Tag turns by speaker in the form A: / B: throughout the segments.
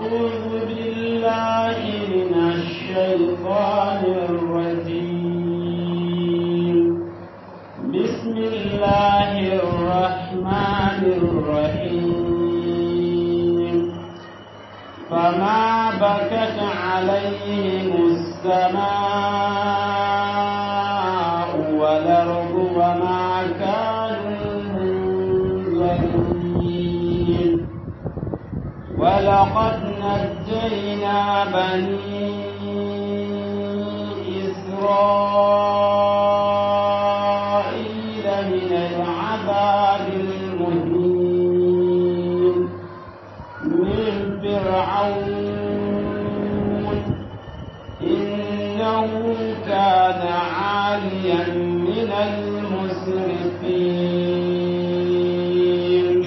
A: أعوذ بالله من الشيطان الرجيم. بسم الله الرحمن الرحيم. فما بكت عليهم السماء والأرض وما كانوا منظرين. ولقد نجينا بني إسرائيل من العذاب المهين من فرعون إنه كان عاليا من المسرفين.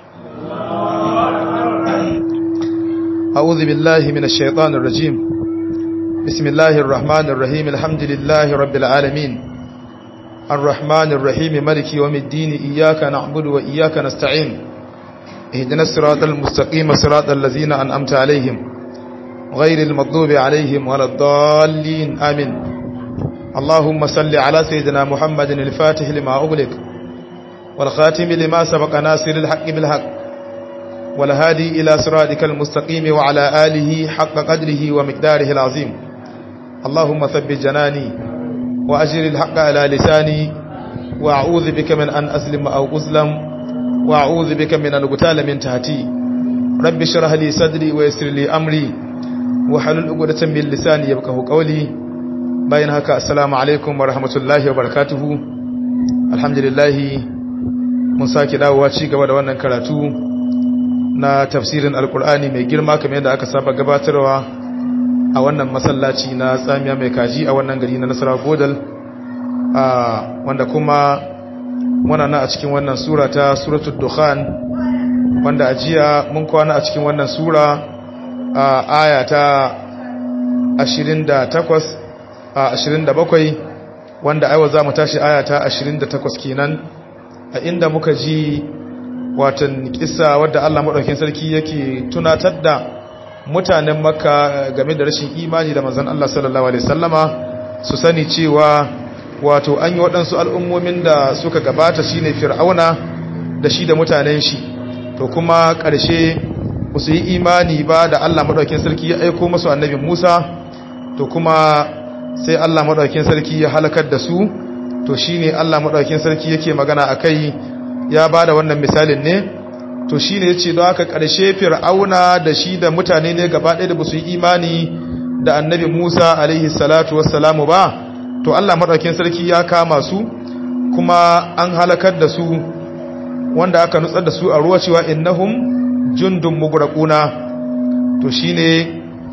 B: أعوذ بالله من الشيطان الرجيم. بسم الله الرحمن الرحيم. الحمد لله رب العالمين الرحمن الرحيم مالك يوم الدين. إياك نعبد وإياك نستعين. اهدنا الصراط المستقيم صراط الذين أنعمت عليهم غير المغضوب عليهم ولا الضالين آمين. اللهم صل على سيدنا محمد الفاتح لما أغلق والخاتم لما سبق ناصر الحق بالحق والهادي إلى صراطك المستقيم وعلى آله حق قدره ومقداره العظيم. اللهم ثبت جناني وأجر الحق على لساني وأعوذ بك من أن أسلم أو أظلم وأعوذ بك من أن أغتال من تحتي. رب اشرح لي صدري ويسر لي أمري وحلل عقدة من لساني يفقهوا قولي. باين هكا السلام عليكم ورحمة الله وبركاته. الحمد لله mun sake dawowa ci gaba da wannan karatu na tafsirin alkur'ani mai girma kamar yadda aka saba gabatarwa a wannan masallaci na tsamiya mai kaji a wannan gari na Nasarawa Godal, wanda kuma muna na a cikin wannan sura ta suratul dukhan, wanda a jiya mun kwana a cikin wannan sura a aya ta 27, wanda aiwa za mu tashi aya ta 28 kenan, a inda muka ji watan kissa wadda Allah madaukakin sarki yake tunatar da mutanen Makka game da rashin imani da manzon Allah sallallahu alaihi wasallama, su sani cewa wato an yi waɗansu al'ummomin da suka gabata shine Fir'auna da shi da mutanen shi, to kuma ƙarshe ba su yi imani ba da Allah madaukakin sarki ya aiko musu annabi Musa, to kuma sai Allah madaukakin sarki ya halakar da su. To shine Allah madaukakin sarki yake magana akai, ya bada wannan misalin ne. To shine yace don haka karshe Fir'auna da shi da mutane ne gaba ɗaya da basu yi imani da Annabi Musa alaihi salatu wassalamu ba, to Allah madaukakin sarki ya kama su kuma an halakar da su, wanda aka nutsar da su a ruwa cewa innahum jundun mugraquna. To shine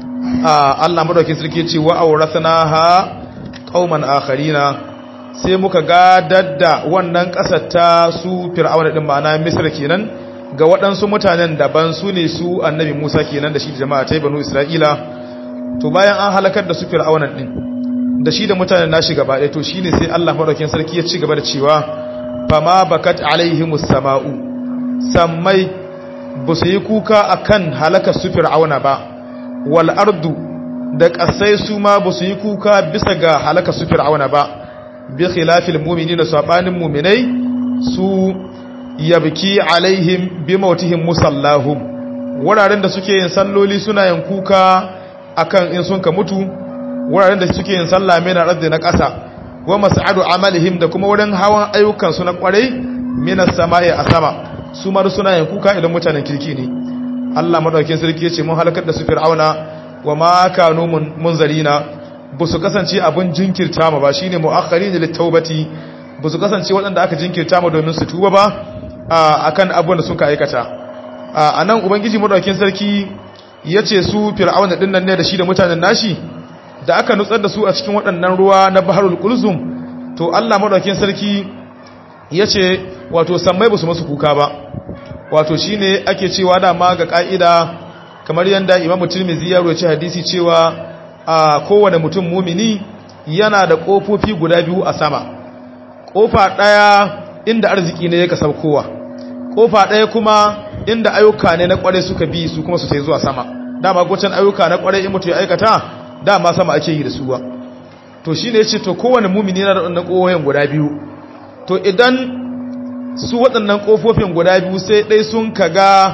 B: Allah madaukakin sarki yace wa awrathnaha qauman akharina, sai muka gadar da wannan ƙasar ta su Fir'auna din, ma'ana Misr kenan, ga waɗansu mutanen daban, su ne su annabi Musa kenan da shi da jama'a ta banu Isra'ila. To bayan an halakar da su Fir'auna din da shi da mutanen nashi gaba ɗaya, to shine sai Allah madaukakin sarki ya ci gaba da cewa fama bakat alaihimus sama'u, sammai ba su yi kuka akan halakar su Fir'auna ba, wal ardu da ƙasai su ma ba su yi kuka bisa ga halakar su Fir'auna ba, bi khilafil mu'minina, sabanin mu'minai su yabki alaihim bi mautihim musallahum, wuraren da suke yin salloli suna yin kuka akan in sun ka mutu, wuraren da suke yin sallah mai na radda na ƙasa, wa mas'adu amalihim, da kuma wurin hawan ayyukan su na kwarai minas sama'i a sama, su ma suna yin kuka idan mutanen kirki ne. Allah madaukakin sarki ya ce mun halakar da su Fir'auna wa ma kanu munzarina, ba su kasance abin jinkirta ma ba, shine mu'akhirin lit-taubati, ba su kasance waɗanda aka jinkirta ma domin su tuba ba akan abubuwan da suka aikata. Anan ubangiji madaukakin sarki yace su Fir'auna din nan ne da shi da mutanen nashi da aka nutsar da su a cikin waɗannan ruwa na Baharul Kulzum, to Allah madaukakin sarki yace wato sammai ba su masu kuka ba. Wato shine ake cewa dama ga ka'ida, kamar yanda Imam Tirmidhi ya rawaita hadisi cewa a kowane mutum mumini yana da kofofi guda biyu a sama. Kofa daya inda arziki ne yake saukowa, kofa daya kuma inda ayyuka ne na kware suka bi su kuma su sai zuwa sama. dama gocen ayyuka na kwarai in mutu ya aikata dama sama ake yi da su ba to shine yace to kowanne mu'mini yana da wannan kohoyin guda biyu to idan su waɗannan kofofin guda biyu sai dai sun kaga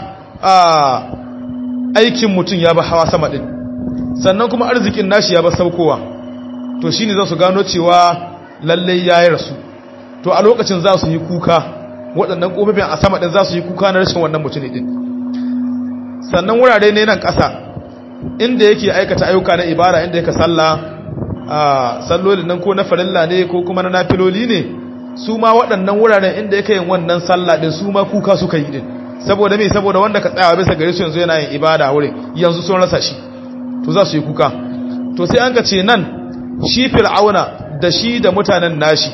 B: aikin mutum ya ba hawa sama din sannan kuma arzikin nashi ya ba saukowa to shine za su gano cewa lalle yayi rasu to a lokacin za su yi kuka waɗannan kofofin a sama din za su yi kuka na rashin wannan mutum din sannan wurare ne nan ƙasa inda yake aikata ayyuka na ibada inda yake sallah sallolin nan ko na farilla ne ko kuma na nafiloli ne su ma waɗannan wuraren inda yake yin wannan sallah din su ma kuka suka yi din saboda me saboda wanda ka tsaya bisa gare su yanzu yana yin ibada wurin yanzu sun rasa shi to za su yi kuka to sai an ka ce nan shi fir'auna da shi da mutanen nashi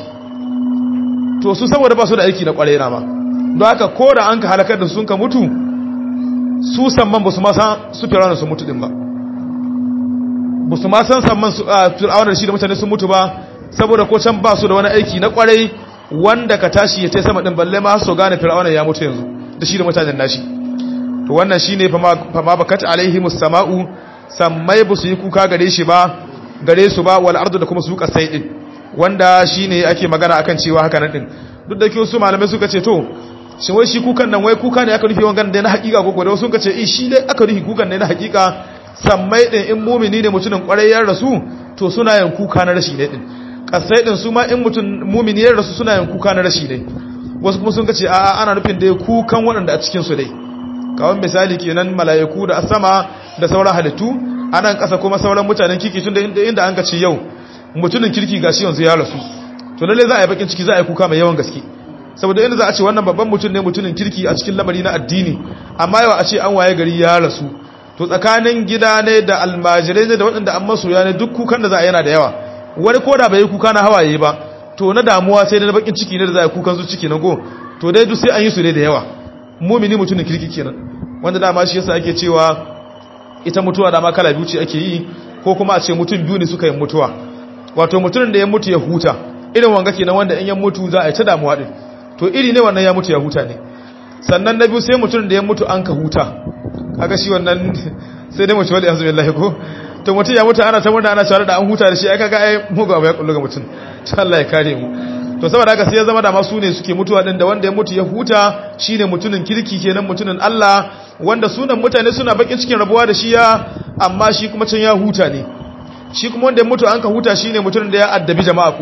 B: to su saboda ba su da aiki na kwarai na ma don haka ko da an ka halakar da su sun ka mutu su samman ba su ma san su fir'auna sun mutu din ba ba su ma san samman su fir'auna da shi da mutane sun mutu ba saboda ko can ba su da wani aiki na kwarai wanda ka tashi ya tai sama din balle ma su gane fir'auna ya mutu yanzu da shi da mutanen nashi to wannan shine fama bakat alaihimus sama'u sammai ba su yi kuka gare su ba wal ardu da kuma su kasai din wanda shine ake magana akan cewa haka nan din duk da kiyo su malamai suka ce to shin wai shi kukan nan wai kuka ne aka rufe wangan da na hakika ko da sun ka ce shi dai aka rufe kukan ne na hakika sammai din in mumini ne mutumin kwarai ya rasu to suna yin kuka na rashi ne din kasai din su ma in mutun mumini ya rasu suna yin kuka na rashi ne wasu kuma sun ka ce a'a ana nufin dai kukan waɗanda a cikin su dai kawai misali kenan mala'iku da asama da sauran halittu anan kasa kuma sauran mutanen kirki tun da inda an ka ce yau mutumin kirki gashi yanzu ya rasu to lalle za a yi bakin ciki za a yi kuka mai yawan gaske saboda inda za a ce wannan babban mutum ne mutumin kirki a cikin lamari na addini amma yau a ce an waye gari ya rasu to tsakanin gida ne da almajirai ne da waɗanda an masoya ne duk kukan da za a yana da yawa wani ko da bai yi kuka na hawaye ba to na damuwa sai da na bakin ciki ne da za a yi kukan su ciki na go to dai duk sai an yi su ne da yawa mumini mutumin kirki kenan wanda dama shi yasa ake cewa ita mutuwa dama kala biyu ce ake yi ko kuma a ce mutum biyu ne suka yi mutuwa wato mutumin da ya mutu ya huta irin wanga kenan wanda in ya mutu za a yi ta damuwa din to iri ne wannan ya mutu ya huta ne sannan na biyu sai mutumin da ya mutu an ka huta kaga shi wannan sai dai mutu wali yanzu billahi ko to mutum ya mutu ana ta murna ana shawara da an huta da shi ai kaga ai mugu abu ya kullu ga mutum to Allah ya kare mu to saboda haka sai ya zama da masu ne suke mutuwa din da wanda ya mutu ya huta shine mutumin kirki kenan mutumin Allah wanda sunan mutane suna bakin cikin rabuwa da shi ya amma shi kuma can ya huta ne shi kuma wanda ya mutu an ka huta shine mutumin da ya addabi jama'a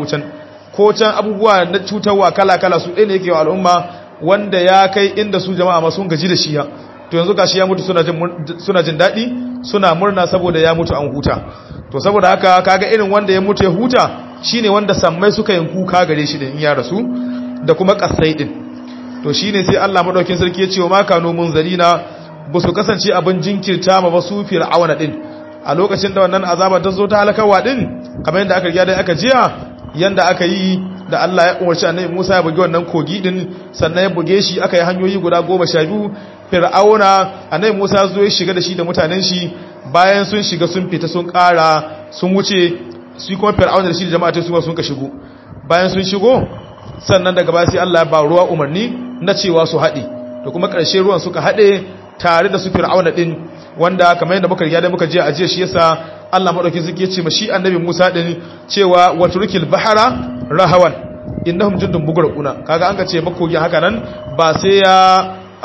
B: ko can abubuwa na cutarwa kala-kala su ɗaya ne yake wa al'umma wanda ya kai inda su jama'a masu gaji da shi ya to yanzu gashi ya mutu suna jin daɗi suna murna saboda ya mutu an huta to saboda haka kaga irin wanda ya mutu ya huta shine wanda sammai suka yin kuka gare shi din ya rasu da kuma kasai din to shine sai Allah madaukin sarki ya ce wa ma kanu munzarina ba su kasance abin jinkirta ma ba su fir'auna din a lokacin da wannan azaba ta zo ta halakawa din kamar yadda aka riga dai aka jiya yanda aka yi da Allah ya umarci annabi Musa ya buge wannan kogi din sannan ya buge shi aka yi hanyoyi guda 12 fir'auna annabi Musa ya zo ya shiga da shi da mutanen shi bayan sun shiga sun fita sun ƙara sun wuce su kuma fir'auna da shi da jama'a su sun ka shigo bayan sun shigo sannan daga baya sai Allah ya ba ruwa umarni na cewa su haɗe da kuma ƙarshe ruwan suka haɗe tare da su fir'auna din wanda kamar yadda muka riga da muka je a jiya shi yasa Allah madauki zai ce ma shi annabi Musa din cewa watrukil bahara rahawan innahum jundun mugraquna kaga an ka ce makogi haka nan ba sai ya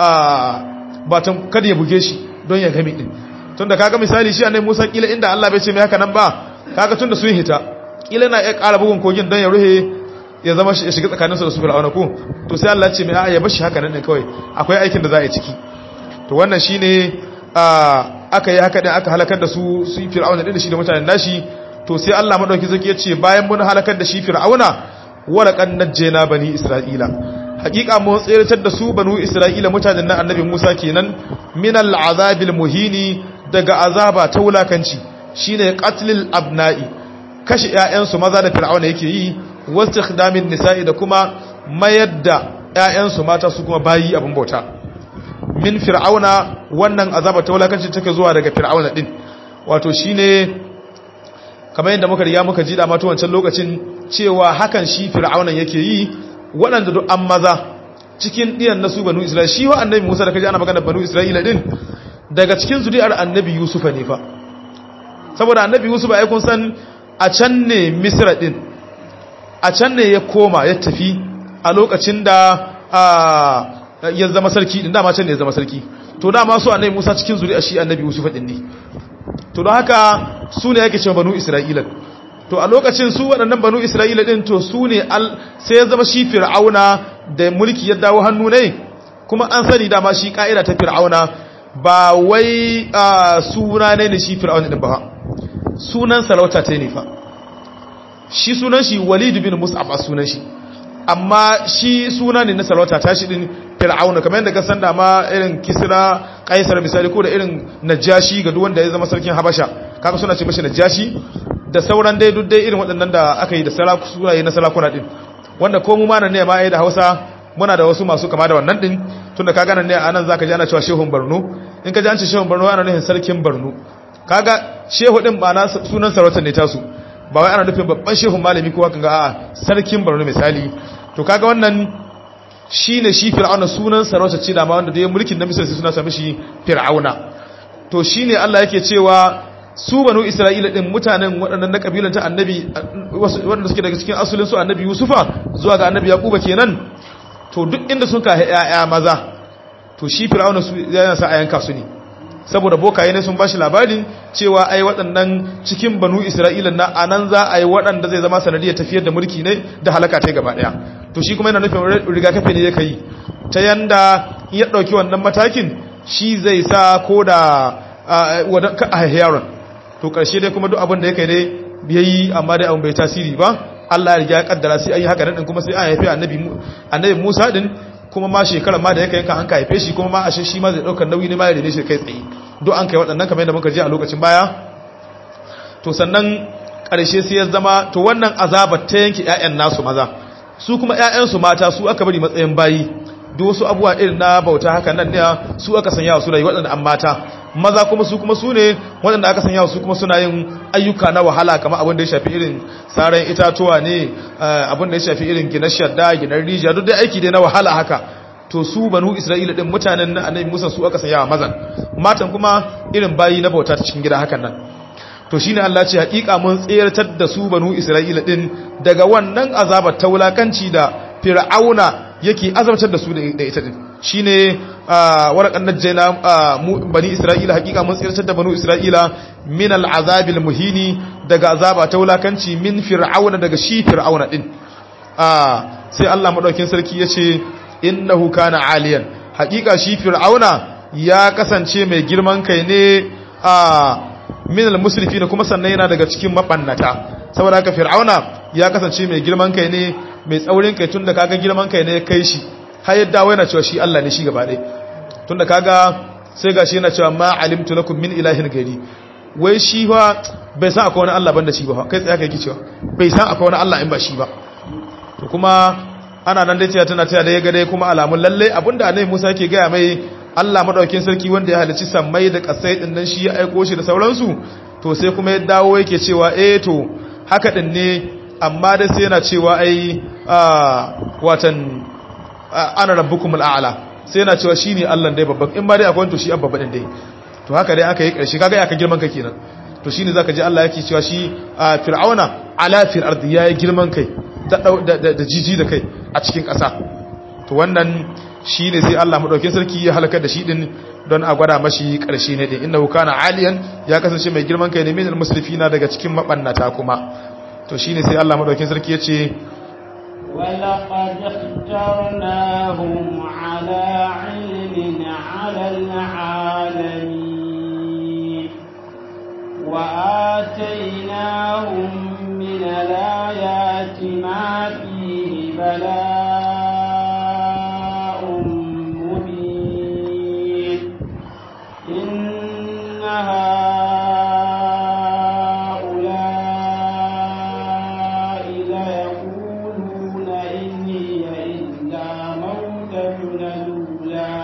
B: ba tan kada ya buge shi don ya game din tunda kaga misali shi annabi Musa kila inda Allah bai ce mai haka nan ba kaga tunda sun hita kila na iya ƙara bugun kogin don ya ruhe ya zama ya shiga tsakaninsu da su fir'auna ko to sai Allah ya ce mai a'a ya bashi haka nan din kawai akwai aikin da za a yi ciki to wannan shine aka yi haka din aka halakar da su fir'auna din da shi da mutanen nashi to sai Allah madauki zaki yace bayan mun halakar da shi fir'auna waraqan najjayna bani isra'ila hakika mun tsiratar da su banu isra'ila mutanen nan annabi Musa kenan min al'azabil muhini daga azaba ta wulakanci shine qatlil abna'i kashi ƴaƴansu maza da fir'auna yake yi wastikhdamin nisa'i da kuma mayar da ƴaƴansu mata su kuma bayi abin bauta min fir'auna wannan azaba ta wulakanci take zuwa daga fir'auna din wato shine kamar yadda muka riya muka ji da mato wancan lokacin cewa hakan shi fir'auna yake yi waɗanda duk an maza cikin diyan nasu banu isra'ila shi wa annabi Musa da kaji ana magana banu isra'ila din daga cikin zuri'ar annabi yusufa ne fa saboda annabi yusuf ai kun san a can ne misra din a can ne ya koma ya tafi a lokacin da ya zama sarki din dama can ne ya zama sarki to dama su annabi musa cikin zuri'ar shi annabi yusuf din ne to don haka su ne yake cewa banu isra'ila to a lokacin su waɗannan banu isra'ila din to su ne sai ya zama shi fir'auna da mulki ya dawo hannu ne kuma an sani dama shi ka'ida ta fir'auna ba wai suna ne shi fir'auna din ba sunan sarauta ta ne fa shi sunan shi walid bin mus'ab a sunan shi amma shi suna ne na sarauta ta shi din fir'auna kamar yadda ka san da ma irin kisra kaisar misali ko da irin najashi ga duk wanda ya zama sarkin habasha kaga suna ce mashi najashi da sauran dai duk dai irin waɗannan da aka yi da sunaye na sarakuna din wanda ko mu ma nan ne ma ai da Hausa muna da wasu masu kama da wannan din tunda kaga nan ne anan zaka ji ana cewa shehun Borno in ka ji an ce shehun Borno ana nufin sarkin Borno kaga shehu din ba na sunan sarautar ne tasu ba wai ana nufin babban shehun malami ko haka ga a'a sarkin Borno misali to kaga wannan shine shi fir'auna sunan sarauta ce da ma wanda da ya mulkin na Misra sai suna sami shi fir'auna to shine Allah yake cewa su banu Isra'ila din mutanen waɗannan na kabilan ta annabi wanda suke daga cikin asulin su annabi Yusufa zuwa ga annabi Yaquba kenan to duk inda sun kai ƴaƴa maza to shi fir'auna su yana sa ayanka su ne saboda bokaye ne sun bashi labarin cewa ai waɗannan cikin banu Isra'ila na anan za a yi waɗanda zai zama sanadiyar tafiyar da mulki ne da halaka ta gaba daya to shi kuma yana nufin rigakafi ne yake yi ta yanda ya dauki wannan matakin shi zai sa ko da a yaron to karshe dai kuma duk abin da yake dai yayi amma dai abin bai tasiri ba Allah ya riga ya kaddara sai ayi haka din kuma sai an haife annabi Musa din kuma ma shekarar ma da yake yanka an haife shi kuma ma ashe shi ma zai daukar nauyi ne ma ya rene shi kai tsaye duk an kai waɗannan kamar yadda muka ji a lokacin baya to sannan karshe sai ya zama to wannan azabar ta yanke ƴaƴan nasu maza su kuma ƴaƴansu mata su aka bari matsayin bayi duk wasu abubuwa irin na bauta haka nan ne su aka sanya su rayi waɗanda an mata maza kuma su ne waɗanda aka sanya su kuma suna yin ayyuka na wahala kamar abin da ya shafi irin saran itatuwa ne abin da ya shafi irin gina shadda gina rijiya duk dai aiki dai na wahala haka to su banu Isra'ila din mutanen na annabi Musa su aka sanya mazan matan kuma irin bayi na bauta ta cikin gida hakan nan to shine Allah ce hakika mun tsayartar da su banu Isra'ila din daga wannan azabar ta wulakanci da fir'auna yake azabtar da su da ita din shine warakan najjayna bani Isra'ila hakika mun tsayartar da banu Isra'ila min al'azabil muhini daga azaba ta wulakanci min fir'auna daga shi fir'auna din sai Allah madaukin sarki yace innahu kana aliyan hakika shi fir'auna ya kasance mai girman kai ne min al-musrifin kuma sannan yana daga cikin mabannata saboda haka fir'auna ya kasance mai girman kai ne mai tsaurin kai tunda kaga girman kai ne kai shi har yadda wai yana cewa shi Allah ne shi gaba ɗaya tunda kaga sai gashi yana cewa ma alimtu lakum min ilahin ghairi wai shi fa bai san akwai wani Allah banda shi ba kai tsaya kai ki cewa bai san akwai wani Allah in ba shi ba to kuma ana nan dai cewa tana cewa da ya ga dai kuma alamun lalle abinda Annabi Musa yake ga mai Allah madaukakin sarki wanda ya halicci sammai da kasai din nan shi ya aiko shi da sauransu to sai kuma ya dawo yake cewa to haka din ne amma dai sai yana cewa ai watan ana rabbukumul a'la sai yana cewa shine Allah dai babban in ba dai akwai to shi babban din dai to haka dai aka yi karshe kaga aka girman kai kenan to shine zaka ji Allah yake cewa shi fir'auna ala fil ardi yayi girman kai da jiji da kai a cikin ƙasa to wannan shine sai Allah madaukakin sarki ya halaka da shi din don a gwada mashi karshe ne din innahu kana aliyan ya kasance mai girman kai ne min al-musrifina daga cikin mabannata kuma to shine sai Allah madaukakin sarki ya ce
A: ولقد اخترناهم على علم على العالمين وآتيناهم من الآيات ما فيه بلاء مبين إن هؤلاء ليقولون إن هي إلا موتتنا الأولى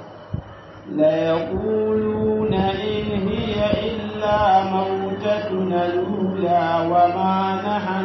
A: وما نحن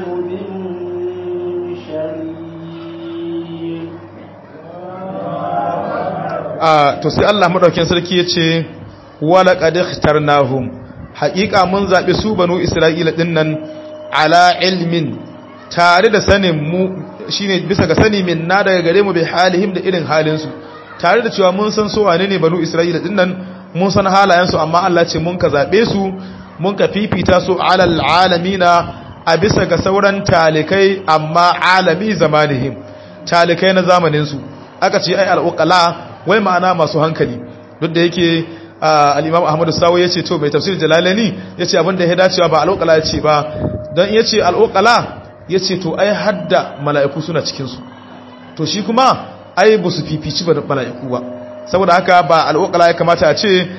A: بمنشرين
B: to sai Allah madaukakin sarki yace wala qad ikhtarnahum haqiqa mun zabi su banu isra'ila dinnan ala ilmin tare da sanin mu shine bisa ga sani min na daga gare mu bi halihim da irin halin su tare da cewa mun san su wane ne banu isra'ila dinnan mun san halayen su amma Allah ce mun ka zabe su mun ka fifita su alal alamina a bisa ga sauran talikai amma alami zamanihim talikai na zamanin su aka ce ai al-uqala wai ma'ana masu hankali duk da yake al-Imam Ahmad Sawi yace to mai tafsir Jalalaini yace abinda ya dacewa ba al-uqala yace ba dan yace al-uqala yace to ai hadda mala'iku suna cikin su to shi kuma ai ba su fifici ba mala'iku ba saboda haka ba al-uqala ya kamata a ce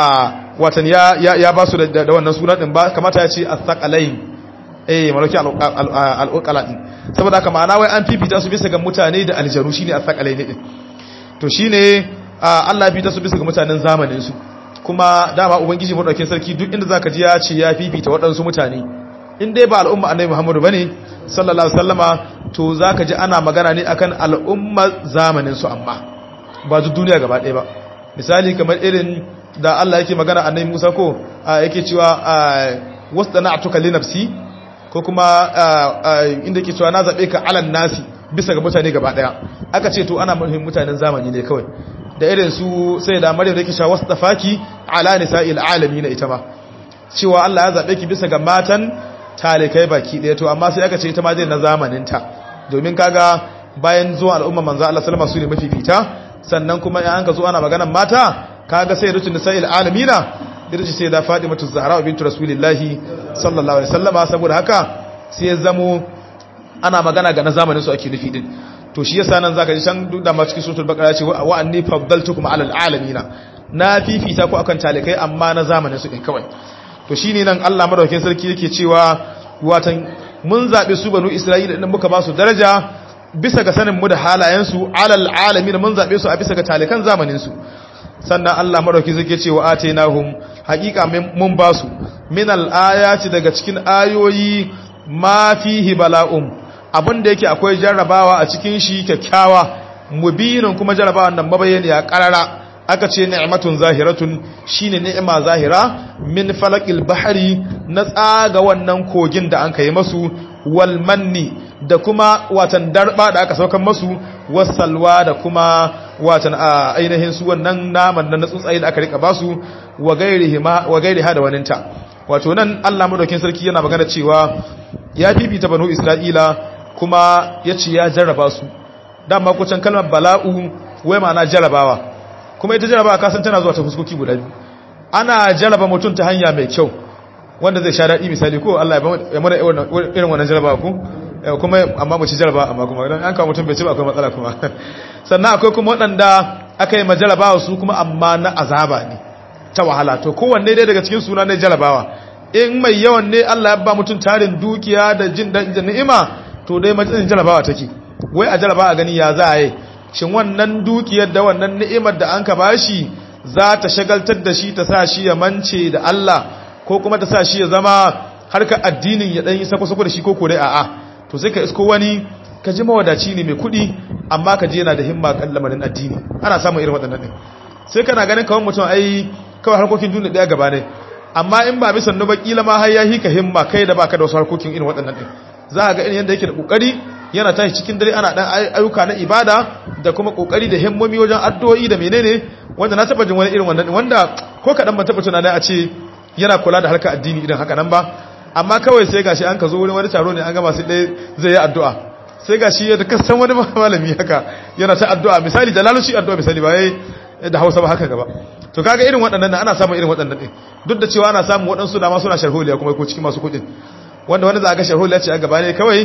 B: watan ya ba su da wannan suna din ba kamata ya ce as-saqalain malaki al-uqala din saboda haka ma'ana wai an fifita su bisa ga mutane da aljanu shine as-saqalain din to shine Allah ya fifita su bisa ga mutanen zamanin su kuma dama ubangiji madaukakin sarki duk inda zaka ji ya ce ya fifita waɗansu mutane in dai ba al'umma annabi Muhammadu bane sallallahu alaihi wasallama to zaka ji ana magana ne akan al'umma zamanin su amma ba duk duniya gaba ɗaya ba misali kamar irin da Allah yake magana annabi Musa ko yake cewa wastana'tuka li nafsi ko kuma inda yake cewa na zabe ka alan nasi bisa ga mutane gaba ɗaya aka ce to ana muhimmin mutanen zamani ne kawai da irin su sai da Maryam yake cewa wastafaki ala nisa'il alamin ita ma cewa Allah ya zabe ki bisa ga matan talikai baki ɗaya to amma sai aka ce ita ma zai na zamanin ta domin kaga bayan zuwa al'umma manzo Allah sallama su ne mafifita sannan kuma in an ka zo ana maganar mata kaga sai rutun nisa'il alamina irji sai da Fatimatu Zahra bintu Rasulillahi sallallahu alaihi wasallama saboda haka sai ya zamo ana magana ga na zamanin su ake nufi din to shi yasa nan zaka ji can duk da ma cikin suratul baqara ce wa anni faddaltukum ala alamina na fifita ku akan talikai amma na zamanin su din kawai to shine nan Allah madaukakin sarki yake cewa watan mun zabe su banu Isra'ila din muka ba su daraja bisa ga sanin mu da halayen su alal alamin mun zabe su a bisa ga talikan zamanin su sannan Allah madaukakin sarki yake cewa atainahum haqiqa mun ba su min al ayati daga cikin ayoyi ma fihi bala'um abinda yake akwai jarrabawa a cikin shi kyakkyawa mubinin kuma jarrabawa nan mabayani ya karara aka ce ni'matun zahiratun shine ni'ima zahira min falaqil bahri na tsaga wannan kogin da an kai masu wal manni da kuma watan darba da aka saukan masu wasalwa da kuma watan ainihin su wannan naman na tsuntsaye da aka rika basu wa gairiha da waninta wato nan Allah madaukakin sarki yana magana cewa ya fifita banu Isra'ila kuma yace ya jarraba su dama ko can kalmar bala'u wai ma'ana jarrabawa kuma ita jarrabawa kasan tana zuwa ta fuskoki guda biyu ana jarraba mutum ta hanya mai kyau wanda zai sha daɗi misali ko Allah ya mana irin wannan jarrabawa ko kuma amma mu ci jarrabawa amma kuma idan an kawo mutum bai ci ba akwai matsala kuma sannan akwai kuma waɗanda aka yi majarabawa su kuma amma na azaba ne ta wahala to kowanne dai daga cikin suna ne jarabawa in mai yawan ne Allah ya ba mutum tarin dukiya da jin daɗin ni'ima to dai matsayin jarabawa take wai a jarabawa gani ya za a yi shin wannan dukiyar da wannan ni'imar da an ka bashi za ta shagaltar da shi ta sa shi ya mance da Allah ko kuma ta sa shi ya zama harkar addinin ya dan yi sako-sako da shi ko dai a'a to sai ka isko wani ka ji mawadaci ne mai kuɗi amma ka je yana da himma kan lamarin addini ana samun irin waɗannan ɗin sai kana ganin kawai mutum ai kawai harkokin duniya ɗaya gaba ne amma in ba bisan nuba kila ma har ya hika himma kai da baka da wasu harkokin irin waɗannan ɗin za ka ga irin yadda yake da kokari yana tashi cikin dare ana dan ayyuka na ibada da kuma kokari da himmomi wajen addu'o'i da menene wanda na taba jin wani irin wannan wanda ko kadan ban taba tunani a ce yana kula da harkar addini idan haka nan ba amma kawai sai gashi an ka zo wurin wani taro ne an gama sai dai zai yi addu'a sai gashi ya da san wani malami haka yana ta addu'a misali da lalushi addu'a misali ba yayi da Hausa ba haka gaba to kaga irin waɗannan ana samun irin waɗannan din duk da cewa ana samun waɗansu da ma suna sharholiya kuma ko cikin masu kuɗin wanda za ga sharholiya ce a gaba ne kawai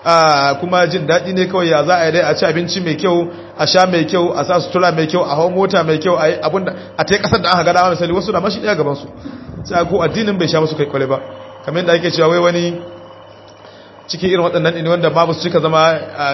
B: kuma jin daɗi ne kawai ya za a yi dai a ci abinci mai kyau a sha mai kyau a sa sutura mai kyau a hau mota mai kyau a yi abinda a ta yi ƙasar da aka gada ma misali wasu da mashi ɗaya gabansu sai ko addinin bai sha musu kai kwale ba kamar yadda ake cewa wai wani cikin irin waɗannan ne wanda babu su cika zama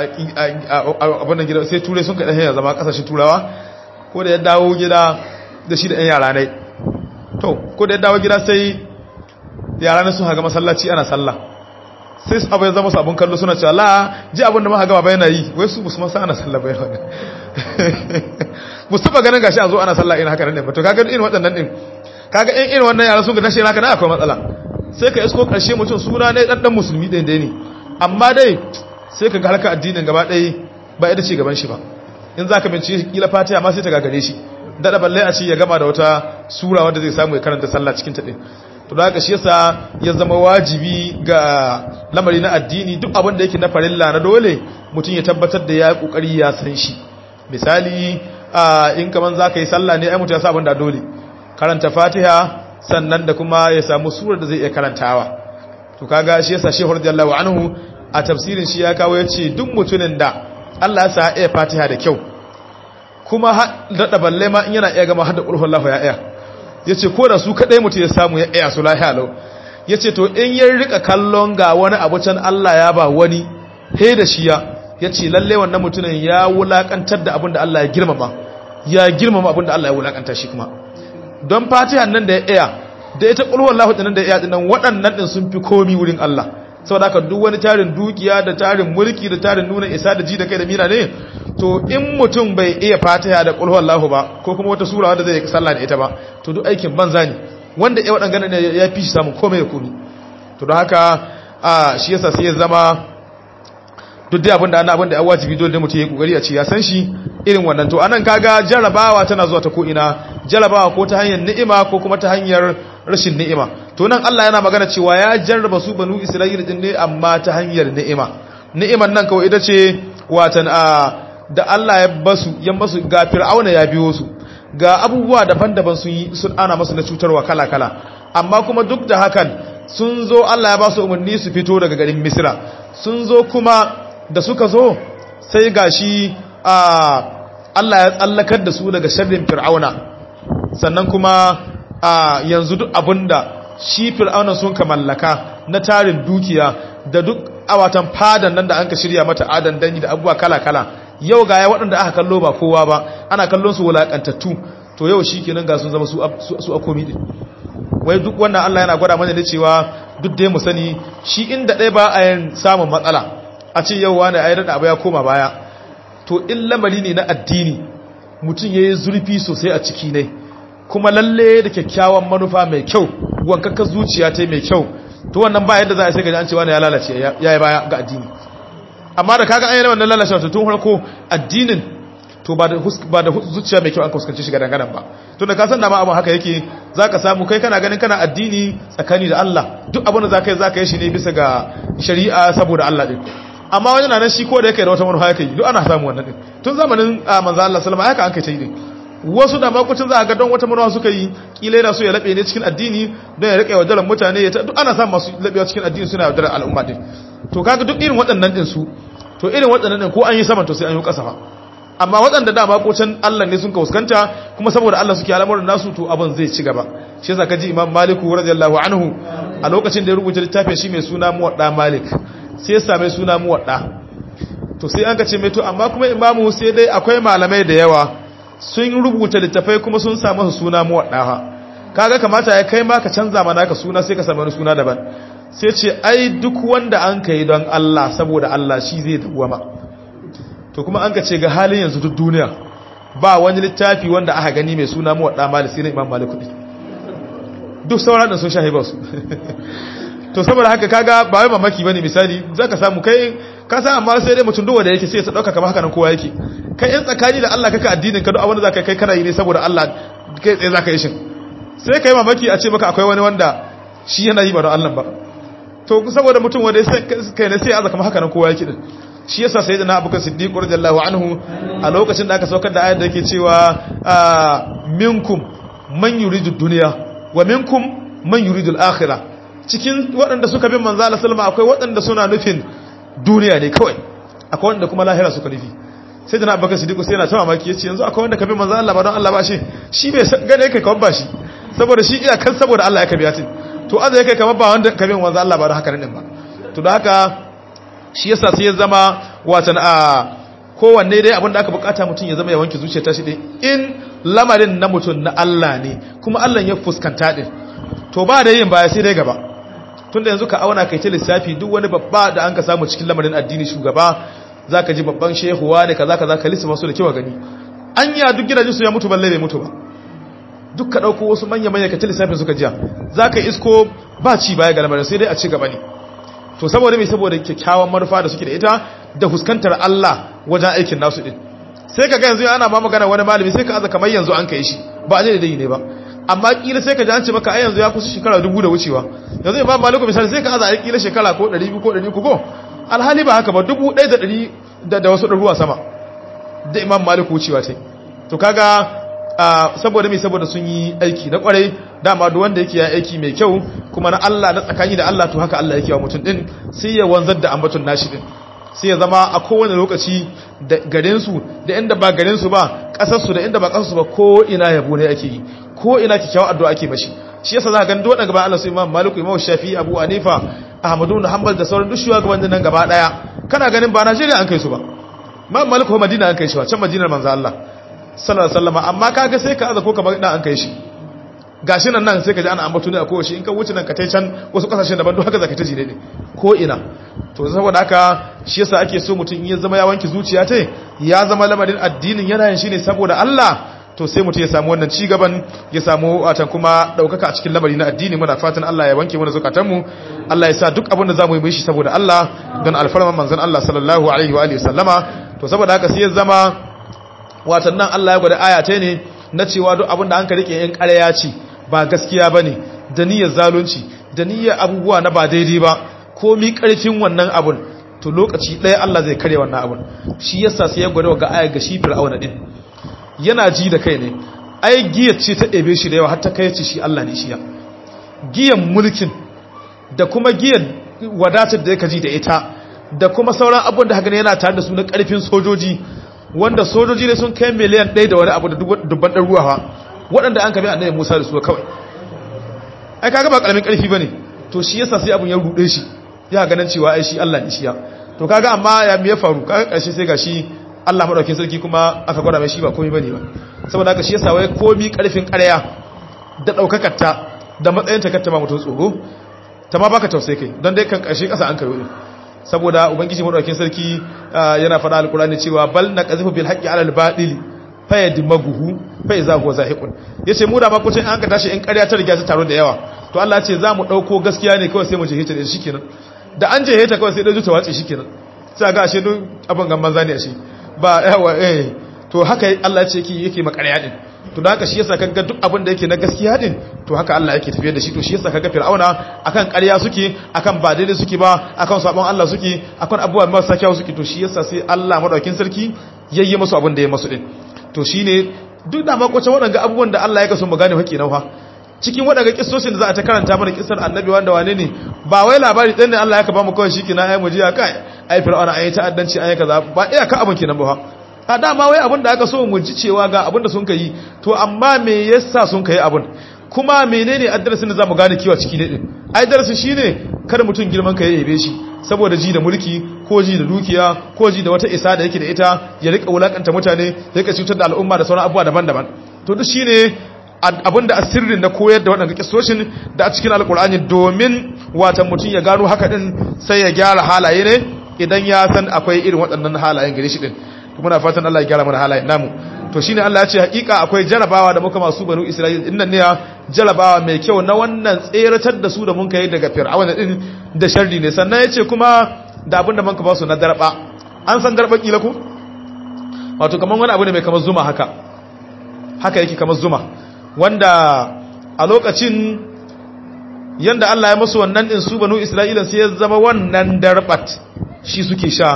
B: abin da gida sai turai sun kaɗa hanyar zama ƙasashen turawa ko da ya dawo gida da shi da ‘yan yara ne to ko da ya dawo gida sai yara ne sun haga masallaci ana sallah sai su abu ya zama su abin kallo suna cewa la ji abin da ma haga ba yana yi wai su musamman sa ana sallah bai wani musamman ganin gashi a zo ana sallah ina haka nan ne ba to kaga irin waɗannan ɗin kaga in irin wannan yara sun ga tashi naka na akwai matsala sai ka isko karshe mutum suna ne dan musulmi ɗin dai ne amma dai sai ka ga harka addinin gaba ɗaya ba ita ce gaban shi ba in za ka bince kila fatiha ma sai ta gagare shi daɗa balle a ce ya gama da wata sura wanda zai samu ya karanta sallah cikin ta ɗin to da haka shi yasa ya zama wajibi ga lamari na addini duk abin da yake na farilla na dole mutum ya tabbatar da ya kokari ya san shi misali in kaman za ka yi sallah ne ai mutum ya sa abin da dole karanta fatiha sannan da kuma ya samu surar da zai iya karantawa to kaga shi yasa shehu radiyallahu anhu a tafsirin shi ya kawo yace duk mutumin da Allah ya sa iya fatiha da kyau kuma da balle ma in yana iya gama hadda qur'an Allah ya iya yace ko da su kadai mutum ya samu ya iya su lahiya lau yace to in ya rika kallon ga wani abu can Allah ya ba wani he da shi yace lalle wannan mutumin ya wulakantar da abin da Allah ya girmama abin da Allah ya wulakanta shi kuma don fatihan nan da ya iya da ita qul huwallahu din da ya iya dinnan waɗannan din sun fi komi wurin Allah saboda haka duk wani tarin dukiya da tarin mulki da tarin nuna isa da ji da kai da mira ne to in mutum bai iya fatiha da qul huwallahu ba ko kuma wata sura wanda zai sallah da ita ba to duk aikin banza ne wanda ya waɗannan ne ya fi shi samun komai da komai to don haka shi yasa sai ya zama duk dai abinda ya wajibi dole mutum ya kokari a ce ya san shi irin wannan to anan kaga jarabawa tana zuwa ta ko ina jarabawa ko ta hanyar ni'ima ko kuma ta hanyar rashin ni'ima to nan Allah yana magana cewa ya jarraba su banu Isra'ila din ne amma ta hanyar ni'ima ni'iman nan kawai ita ce watan da Allah ya basu ga Fir'auna ya biyo su ga abubuwa daban-daban sun ana masu na cutarwa kala-kala amma kuma duk da hakan sun zo Allah ya ba su umarni su fito daga garin Misra sun zo kuma da suka zo sai gashi Allah ya tsallakar da su daga sharrin Fir'auna sannan kuma yanzu duk abinda shi Fir'auna sun ka mallaka na tarin dukiya da duk awatan fadan nan da an ka shirya mata adan dangi da abubuwa kala-kala yau ga ya waɗanda aka kallo ba kowa ba ana kallon su wulaƙantattu to yau shi kenan ga sun zama su a komi ɗin wai duk wannan Allah yana gwada mana da cewa duk dai mu sani shi inda ɗaya ba a yin samun matsala a ce yau wani a yi daɗa abu ya koma baya to in lamari ne na addini mutum ya yi zurfi sosai a ciki ne kuma lalle da kyakkyawan manufa mai kyau wankakka zuciya ta mai kyau to wannan ba yadda za a sai gaji an ce wani ya lalace ya yi baya ga addini amma da kaga an yi wannan lalacewa to tun farko addinin to ba da zuciya mai kyau an kuskanci shiga danganan ba to da ka san dama abin haka yake za ka samu kai kana ganin kana addini tsakani da Allah duk abin da za ka yi shi ne bisa ga shari'a saboda Allah din amma wani na nan shi ko da yake da wata manufa yake duk ana samu wannan din tun zamanin manzo Allah sallama haka an kai ta yi din wasu da makucin za a ga don wata manufa suka yi kila yana so ya labe ne cikin addini don ya rike yaudarar mutane duk ana samun masu labewa cikin addini suna yaudarar al'umma din to kaga duk irin waɗannan din su to irin waɗannan din ko an yi saman to sai an yi ƙasa fa amma waɗanda da makucin Allah ne sun ka fuskanta kuma saboda Allah suke al'amuran nasu to abin zai ci gaba shi yasa kaji Imam Malik radiyallahu anhu a lokacin da ya rubuta littafin shi mai suna Muwadda Malik sai ya same suna Muwadda to sai an ka ce mai to amma kuma imamu sai dai akwai malamai da yawa sun rubuta littafai kuma sun samu suna Muwadda ha kaga kamata ya kai ma ka canza mana ka suna sai ka samu suna daban sai ce ai duk wanda an kai don Allah saboda Allah shi zai dawwama to kuma an ka ce ga halin yanzu duk duniya ba wani littafi wanda aka gani mai suna Muwadda Malik sai na Imam Malik kudi duk sauran da sun shahiba su to saboda haka kaga ba wai mamaki bane misali zaka samu kai ka san amma sai dai mutum duwa da yake sai ya dauka kamar haka nan kowa yake kai in tsakani da Allah kaka addinin ka duk abin da zaka kai kana yi ne saboda Allah kai tsaye zaka yi shin sai kai mamaki a ce maka akwai wani wanda shi yana yi ba don Allah ba to saboda mutum wanda sai kai ne sai ya zaka haka nan kowa yake din shi yasa sayyidina Abubakar Siddiq radiyallahu anhu a lokacin da aka saukar da ayar da yake cewa minkum man yuridu dunya wa minkum man yuridu al-akhirah cikin waɗanda suka bin manzo Allah sallama akwai waɗanda suna nufin duniya ne kawai akwai waɗanda kuma lahira suka nufi sayyidina Abubakar Siddiq sai yana ta mamaki yace yanzu akwai wanda ka bin manzo Allah ba don Allah ba shi bai gane yake kawai ba shi saboda shi iya kan saboda Allah ya kabiya tin to azu yake kamar ba wanda ka bin manzo Allah ba don haka nan ba to da haka shi yasa sai ya zama watan kowanne dai abinda aka bukata mutum ya zama ya wanke zuciyar tashi din in lamarin na mutum na Allah ne kuma Allah ya fuskanta din to ba da yin baya sai dai gaba tunda yanzu ka auna kai ta lissafi duk wani babba da an ka samu cikin lamarin addini shugaba zaka ji babban shehuwa ne kaza kaza ka lissafa su da kewa gani anya duk gidajen su ya mutu balle bai mutu ba duk ka dauko wasu manya ka lissafin suka jiya zaka isko ba ci baya ga lamarin sai dai a ci gaba ne to saboda me saboda kyakkyawan manufa da suke da ita da huskantar Allah wajen aikin nasu din sai ka ga yanzu ana ma magana wani malami sai ka aza kamar yanzu an kai shi ba a daidai ne ba amma kila sai ka ji an ce maka ai yanzu ya kusa shekara 2000 da wucewa yanzu Imam Malik misali sai ka aza ai kila shekara ko 200 ko 300 ko alhali ba haka ba 1100 da wasu ɗaruwa sama da Imam Malik wucewa tai to kaga saboda me saboda sun yi aiki na kwarai dama duk wanda yake ya aiki mai kyau kuma na Allah na tsakani da Allah to haka Allah yake wa mutum din sai ya wanzar da ambaton nashi din sai ya zama a kowane lokaci da garin su da inda ba garin su ba kasar su da inda ba kasar su ba ko ina yabo ne ake yi ko ina kikkiawar addu'a ake mashi shi yasa za ka ga dole gaba Allah su Imam Malik Imam Shafi'i Abu Hanifa Ahmadu bin Hanbal da sauran duk shugabannin nan gaba daya kana ganin ba Najeriya an kai su ba Imam Malik ko Madina an kai shi ba can Madinar manzo Allah sallallahu alaihi wasallam amma kaga sai ka aza ko kamar ina an kai shi gashi nan sai ka ji ana ambato ne a kowace in ka wuce nan ka tai can wasu kasashen daban duk haka zaka ta ji ne ko ina to saboda haka shi yasa ake so mutum in ya zama ya wanki zuciya ta ya zama lamarin addinin yana yin shi ne saboda Allah to sai mutum ya samu wannan ci gaban ya samu watan kuma daukaka a cikin lamari na addini muna fatan Allah ya wanke mana zakatan mu Allah ya sa duk abin da zamu yi shi saboda Allah don alfarman manzon Allah sallallahu alaihi wa alihi wasallama to saboda haka sai ya zama watan nan Allah ya gwada aya ta ne na cewa duk abin da an ka rike yan ƙarya ce ba gaskiya bane da niyyar zalunci da niyyar abubuwa na ba daidai ba komi karfin wannan abun to lokaci ɗaya Allah zai kare wannan abun shi yasa sai ya gwada ga aya ga shi Fir'auna din yana ji da kai ne ai giyar ce ta ɗebe shi da yawa har ta kai ce shi Allah ne shi ya giyar mulkin da kuma giyar wadatar da yake ji da ita da kuma sauran abun da haka ne yana tare da su na karfin sojoji wanda sojoji ne sun kai miliyan 1 da wani abu da dubban ɗan ruwa waɗanda an kame annabi Musa da su kawai ai kaga ba karamin karfi bane to shi yasa sai abun ya rude shi ya ganin cewa ai shi Allah ne shi ya to kaga amma ya me faru kaga karshe sai gashi Allah madaukakin sarki kuma aka gwada mai shi ba komai bane ba saboda haka shi yasa wai komai karfin ƙarya da daukakar ta da matsayin ta katta ba mutum tsoro ta ma baka tausayi kai don dai kan karshe kasa an karo ne saboda ubangiji madaukakin sarki yana faɗa alqur'ani cewa bal naqzifu bil haqqi ala al batil fayadmaguhu fa iza huwa zahiqun yace mu da ba kucin an ka tashi in ƙarya ta riga ta taro da yawa to Allah ya ce za mu dauko gaskiya ne kawai sai mu jehita da shikenan da an jehita kawai sai dai ta wace shikenan sai ga ashe duk abin gamban zani ashe ba yawa to haka Allah ya ce yake makarya din to da haka shi yasa kaga duk abin da yake na gaskiya din to haka Allah yake tafiyar da shi to shi yasa kaga Fir'auna akan ƙarya suke akan ba daidai suke ba akan sabon Allah suke akan abubuwa marasa kyau suke to shi yasa sai Allah madaukakin sarki yayye musu abin da ya masu din to shine duk da makwacin waɗanda abubuwan da Allah ya kaso mu gane haƙi nan fa cikin waɗanda kissoshin da za a ta karanta mana kissar annabi wanda wane ne ba wai labari ɗan ne Allah ya ka ba mu kawai shi kina ai mu ji kai ai Fir'auna ai ta'addanci ai kaza ba iya ka abin kinan ba a dama wai abin da aka so mu ji cewa ga abin da sun kai to amma me yasa sun kai abin kuma menene addarasin da zamu gane kiwa ciki ne din ai darasin shine kada mutun girman ka ya yabe shi saboda ji da mulki ko ji da dukiya ko ji da wata isa da yake da ita ya rika wulakanta mutane ya rika cutar da al'umma da sauran abubuwa daban-daban to duk shine abinda asirrin da koyar da waɗanda kissoshin da a cikin alkur'ani domin watan mutun ya gano haka din sai ya gyara halaye ne idan ya san akwai irin waɗannan halayen gare shi din muna fatan Allah ya gyara mana halayen namu to shine Allah ya ce hakika akwai jarabawa da muka masu banu Isra'ila innan ne jarabawa mai kyau na wannan tseratar da su da mun kai daga Fir'auna din da sharri ne sannan yace kuma da abin da muka ba su na darba an san darba kila ko wato kaman wani abu ne mai kamar zuma haka yake kamar zuma wanda a lokacin yanda Allah ya musu wannan din su banu Isra'ila sai ya zama wannan darbat shi suke sha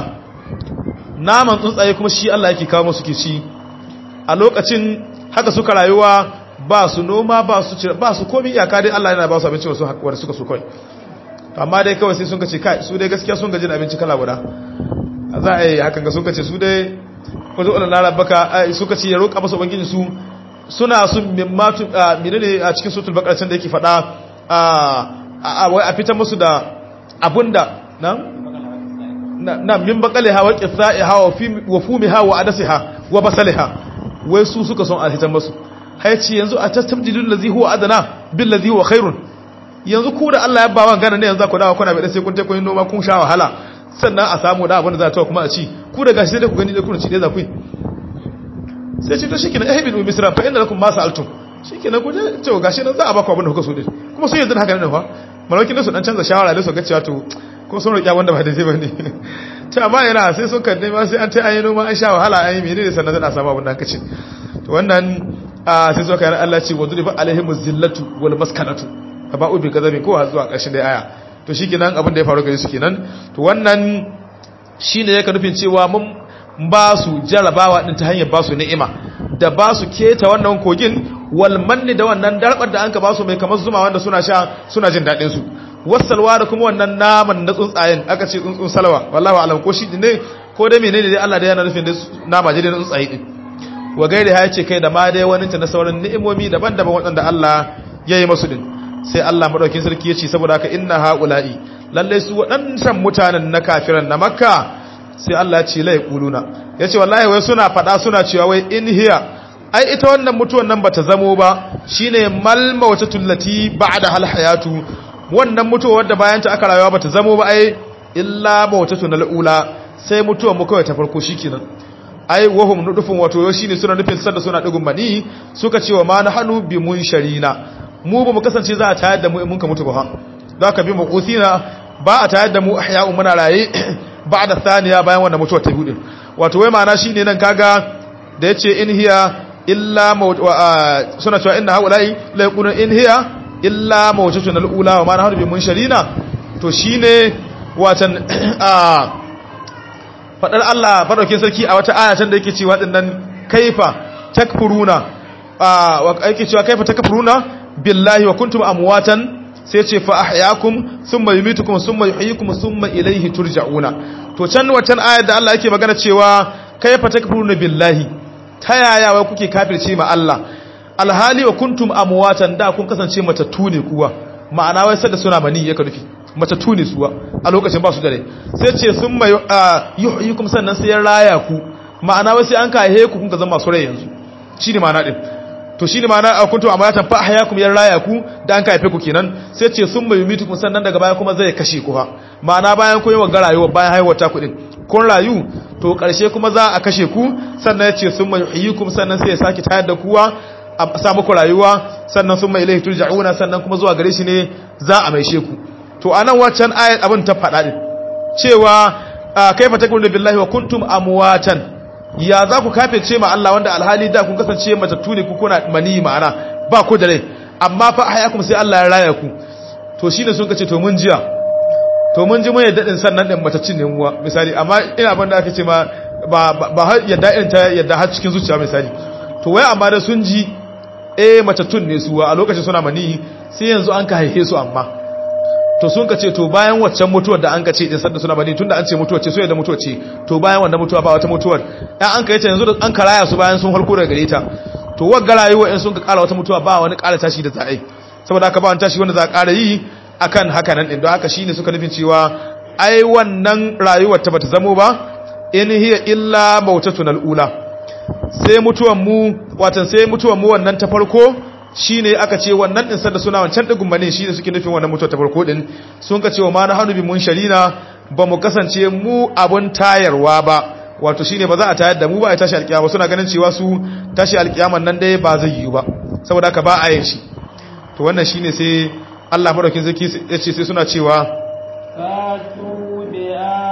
B: naman tsuntsaye kuma shi Allah yake kawo musu ke ci a lokacin haka suka rayuwa ba su noma ba su komi iyaka dai Allah yana ba su abinci wasu hakuwar suka su kai amma dai kawai sai sun kace kai su dai gaskiya sun gaji da abinci kala guda za a yi hakan ga sun kace su dai wato Allah na rabbaka suka ce ya roƙa masa ubangiji su suna sun mimmatu menene a cikin suratul baqara can da yake fada wai a fitar musu da abunda na min baqaliha wa qithaiha wa fumiha wa adasiha wa basaliha wai su suka son a fitar musu haici yanzu a tastabdilul ladhi huwa adana bil ladhi huwa khairun yanzu ku da Allah ya ba wa gana ne yanzu ku dawo kuna bai sai kun ta kun noma kun sha wahala sannan a samu da abin da za ta kuma a ci ku da gashi sai da ku gani da kun ci dai za ku yi sai ce to shikenan ehbinu misra fa inna lakum ma sa'altum shikenan ku je to gashi nan za a baku abin da kuka so din kuma sun yanzu haka ne fa malakin su dan canza shawara da su ga cewa to ko sun roƙi wanda ba da zai bane to amma yana sai sun kan nema sai an ta ayi noma an sha wahala ayi menene sannan za a samu abin da aka ce to wannan sai suka yi Allah ce wa zuriba alaihim zillatu wal maskanatu ba ubi gazabi ko har zuwa ƙarshen da aya to shikenan abin da ya faru gare su kenan to wannan shine yake nufin cewa mun ba su jarabawa din ta hanyar ba su ni'ima da ba su keta wannan kogin wal manni da wannan darbar da anka ba su mai kamar zuma wanda suna sha suna jin dadin su wasalwa da kuma wannan naman na tsuntsayen aka ce tsuntsun salwa wallahi alam ko shi ne ko dai menene dai Allah da yana nufin da nama je da tsuntsaye din wa gairi ya ce kai da ma dai wani ta na sauran ni'imomi daban-daban waɗanda Allah ya yi masu din sai Allah madaukin sarki ya ce saboda haka inna haula'i lalle su waɗannan mutanen na kafiran na makka sai Allah ya ce la yaquluna yace wallahi wai suna fada suna cewa wai in hiya ai ita wannan mutuwan nan bata zamo ba shine mal mawtatul lati ba'da hal hayatu wannan mutuwa wadda bayan ta aka rayuwa bata zamo ba ai illa mawtatun ula sai mutuwan mu kawai ta farko shikenan ai wahum nudufun wato shine suna nufin sanda suna digun mani suka ce wa ma nahnu bi munsharina mu ba mu kasance za a tayar da mu mun ka mutu ba ha za ka bi mu kusina ba a tayar da mu ahya'u muna raye ba da thaniya bayan wannan mutuwar ta hudu wato wai ma'ana shine nan kaga da yace in hiya illa suna cewa inna haula'i la yaqulun in hiya illa mawtatun al-ula wa ma nahnu bi munsharina to shine watan fadar Allah madaukakin sarki a wata aya can da yake cewa dinnan kaifa takfuruna wa yake cewa kaifa takfuruna billahi wa kuntum amwatan sai ce fa ahyaakum thumma yumitukum thumma yuhyikum thumma ilayhi turja'una to can wacan ayar da Allah yake magana cewa kaifa takfuruna billahi ta yaya wai kuke kafirce ma Allah alhali wa kuntum amwatan da kun kasance matattu ne kuwa ma'ana wai sada suna mani yake nufi matattu ne suwa a lokacin ba su dare sai ce thumma yuhyikum sannan sai ya raya ku ma'ana wai sai an kaihe ku kun ga zama masu rai yanzu shine ma'ana din to shine ma'ana kuntum amwatan fa ahyakum ya raya ku da an kaife ku kenan sai ce thumma yumitukum sannan daga baya kuma zai kashe ku ha ma'ana bayan kun yi wa rayuwa bayan haihuwar ta ku din kun rayu to karshe kuma za a kashe ku sannan ya ce thumma yuhyikum sannan sai ya saki tayar da kuwa a samu ku rayuwa sannan thumma ilayhi turja'una sannan kuma zuwa gare shi ne za a maishe ku to anan waccan ayat abin ta faɗa din cewa kaifa takunu billahi wa kuntum amwatan ya za ku kafirce ma Allah wanda alhali da kun kasance matattu ne ku kuna mani ma'ana ba ku da rai amma fa ahyakum sai Allah ya raya ku to shine sun kace to mun jiya to mun ji mun yadda din sannan din mataccin ne muwa misali amma ina ban da aka ce ma ba har yadda irin ta yadda har cikin zuciya misali to wai amma da sun ji matattun ne su a lokacin suna mani sai yanzu an ka haife su amma to sun ka ce to bayan waccan mutuwar da an ka ce din sanda suna bani tunda an ce mutuwar ce so yadda mutuwar ce to bayan wannan mutuwa ba wata mutuwar dan an ka yace yanzu da an karaya su bayan sun harko daga gare ta to wagga rayuwa in sun ka kara wata mutuwa ba wani kara tashi da za a yi saboda haka ba wani tashi wanda za a kara yi akan haka nan din don haka shine suka nufin cewa ai wannan rayuwar ta bata zamo ba in hiya illa mautatun alula sai mutuwan mu watan sai mutuwan mu wannan ta farko shine aka ce wannan din sanda suna wancan digun bane shine suke nufin wannan mutuwa ta farko din sun ka ce wa ma na hanu bi munsharina ba mu kasance mu abun tayarwa ba wato shine ba za a tayar da mu ba a tashi alkiyama suna ganin cewa su tashi alkiyaman nan dai ba zai yi ba saboda haka ba a yin shi to wannan shine sai Allah madaukin zaki ya ce sai suna cewa
A: fatu bi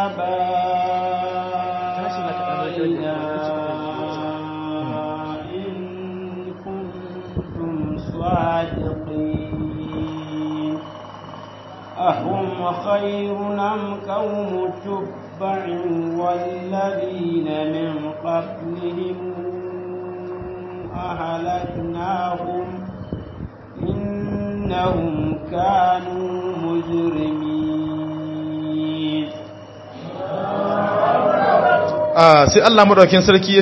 A: صادقين أهم خير أم قوم تبع والذين من قبلهم أهلكناهم إنهم كانوا مجرمين
B: sai Allah madaukakin sarki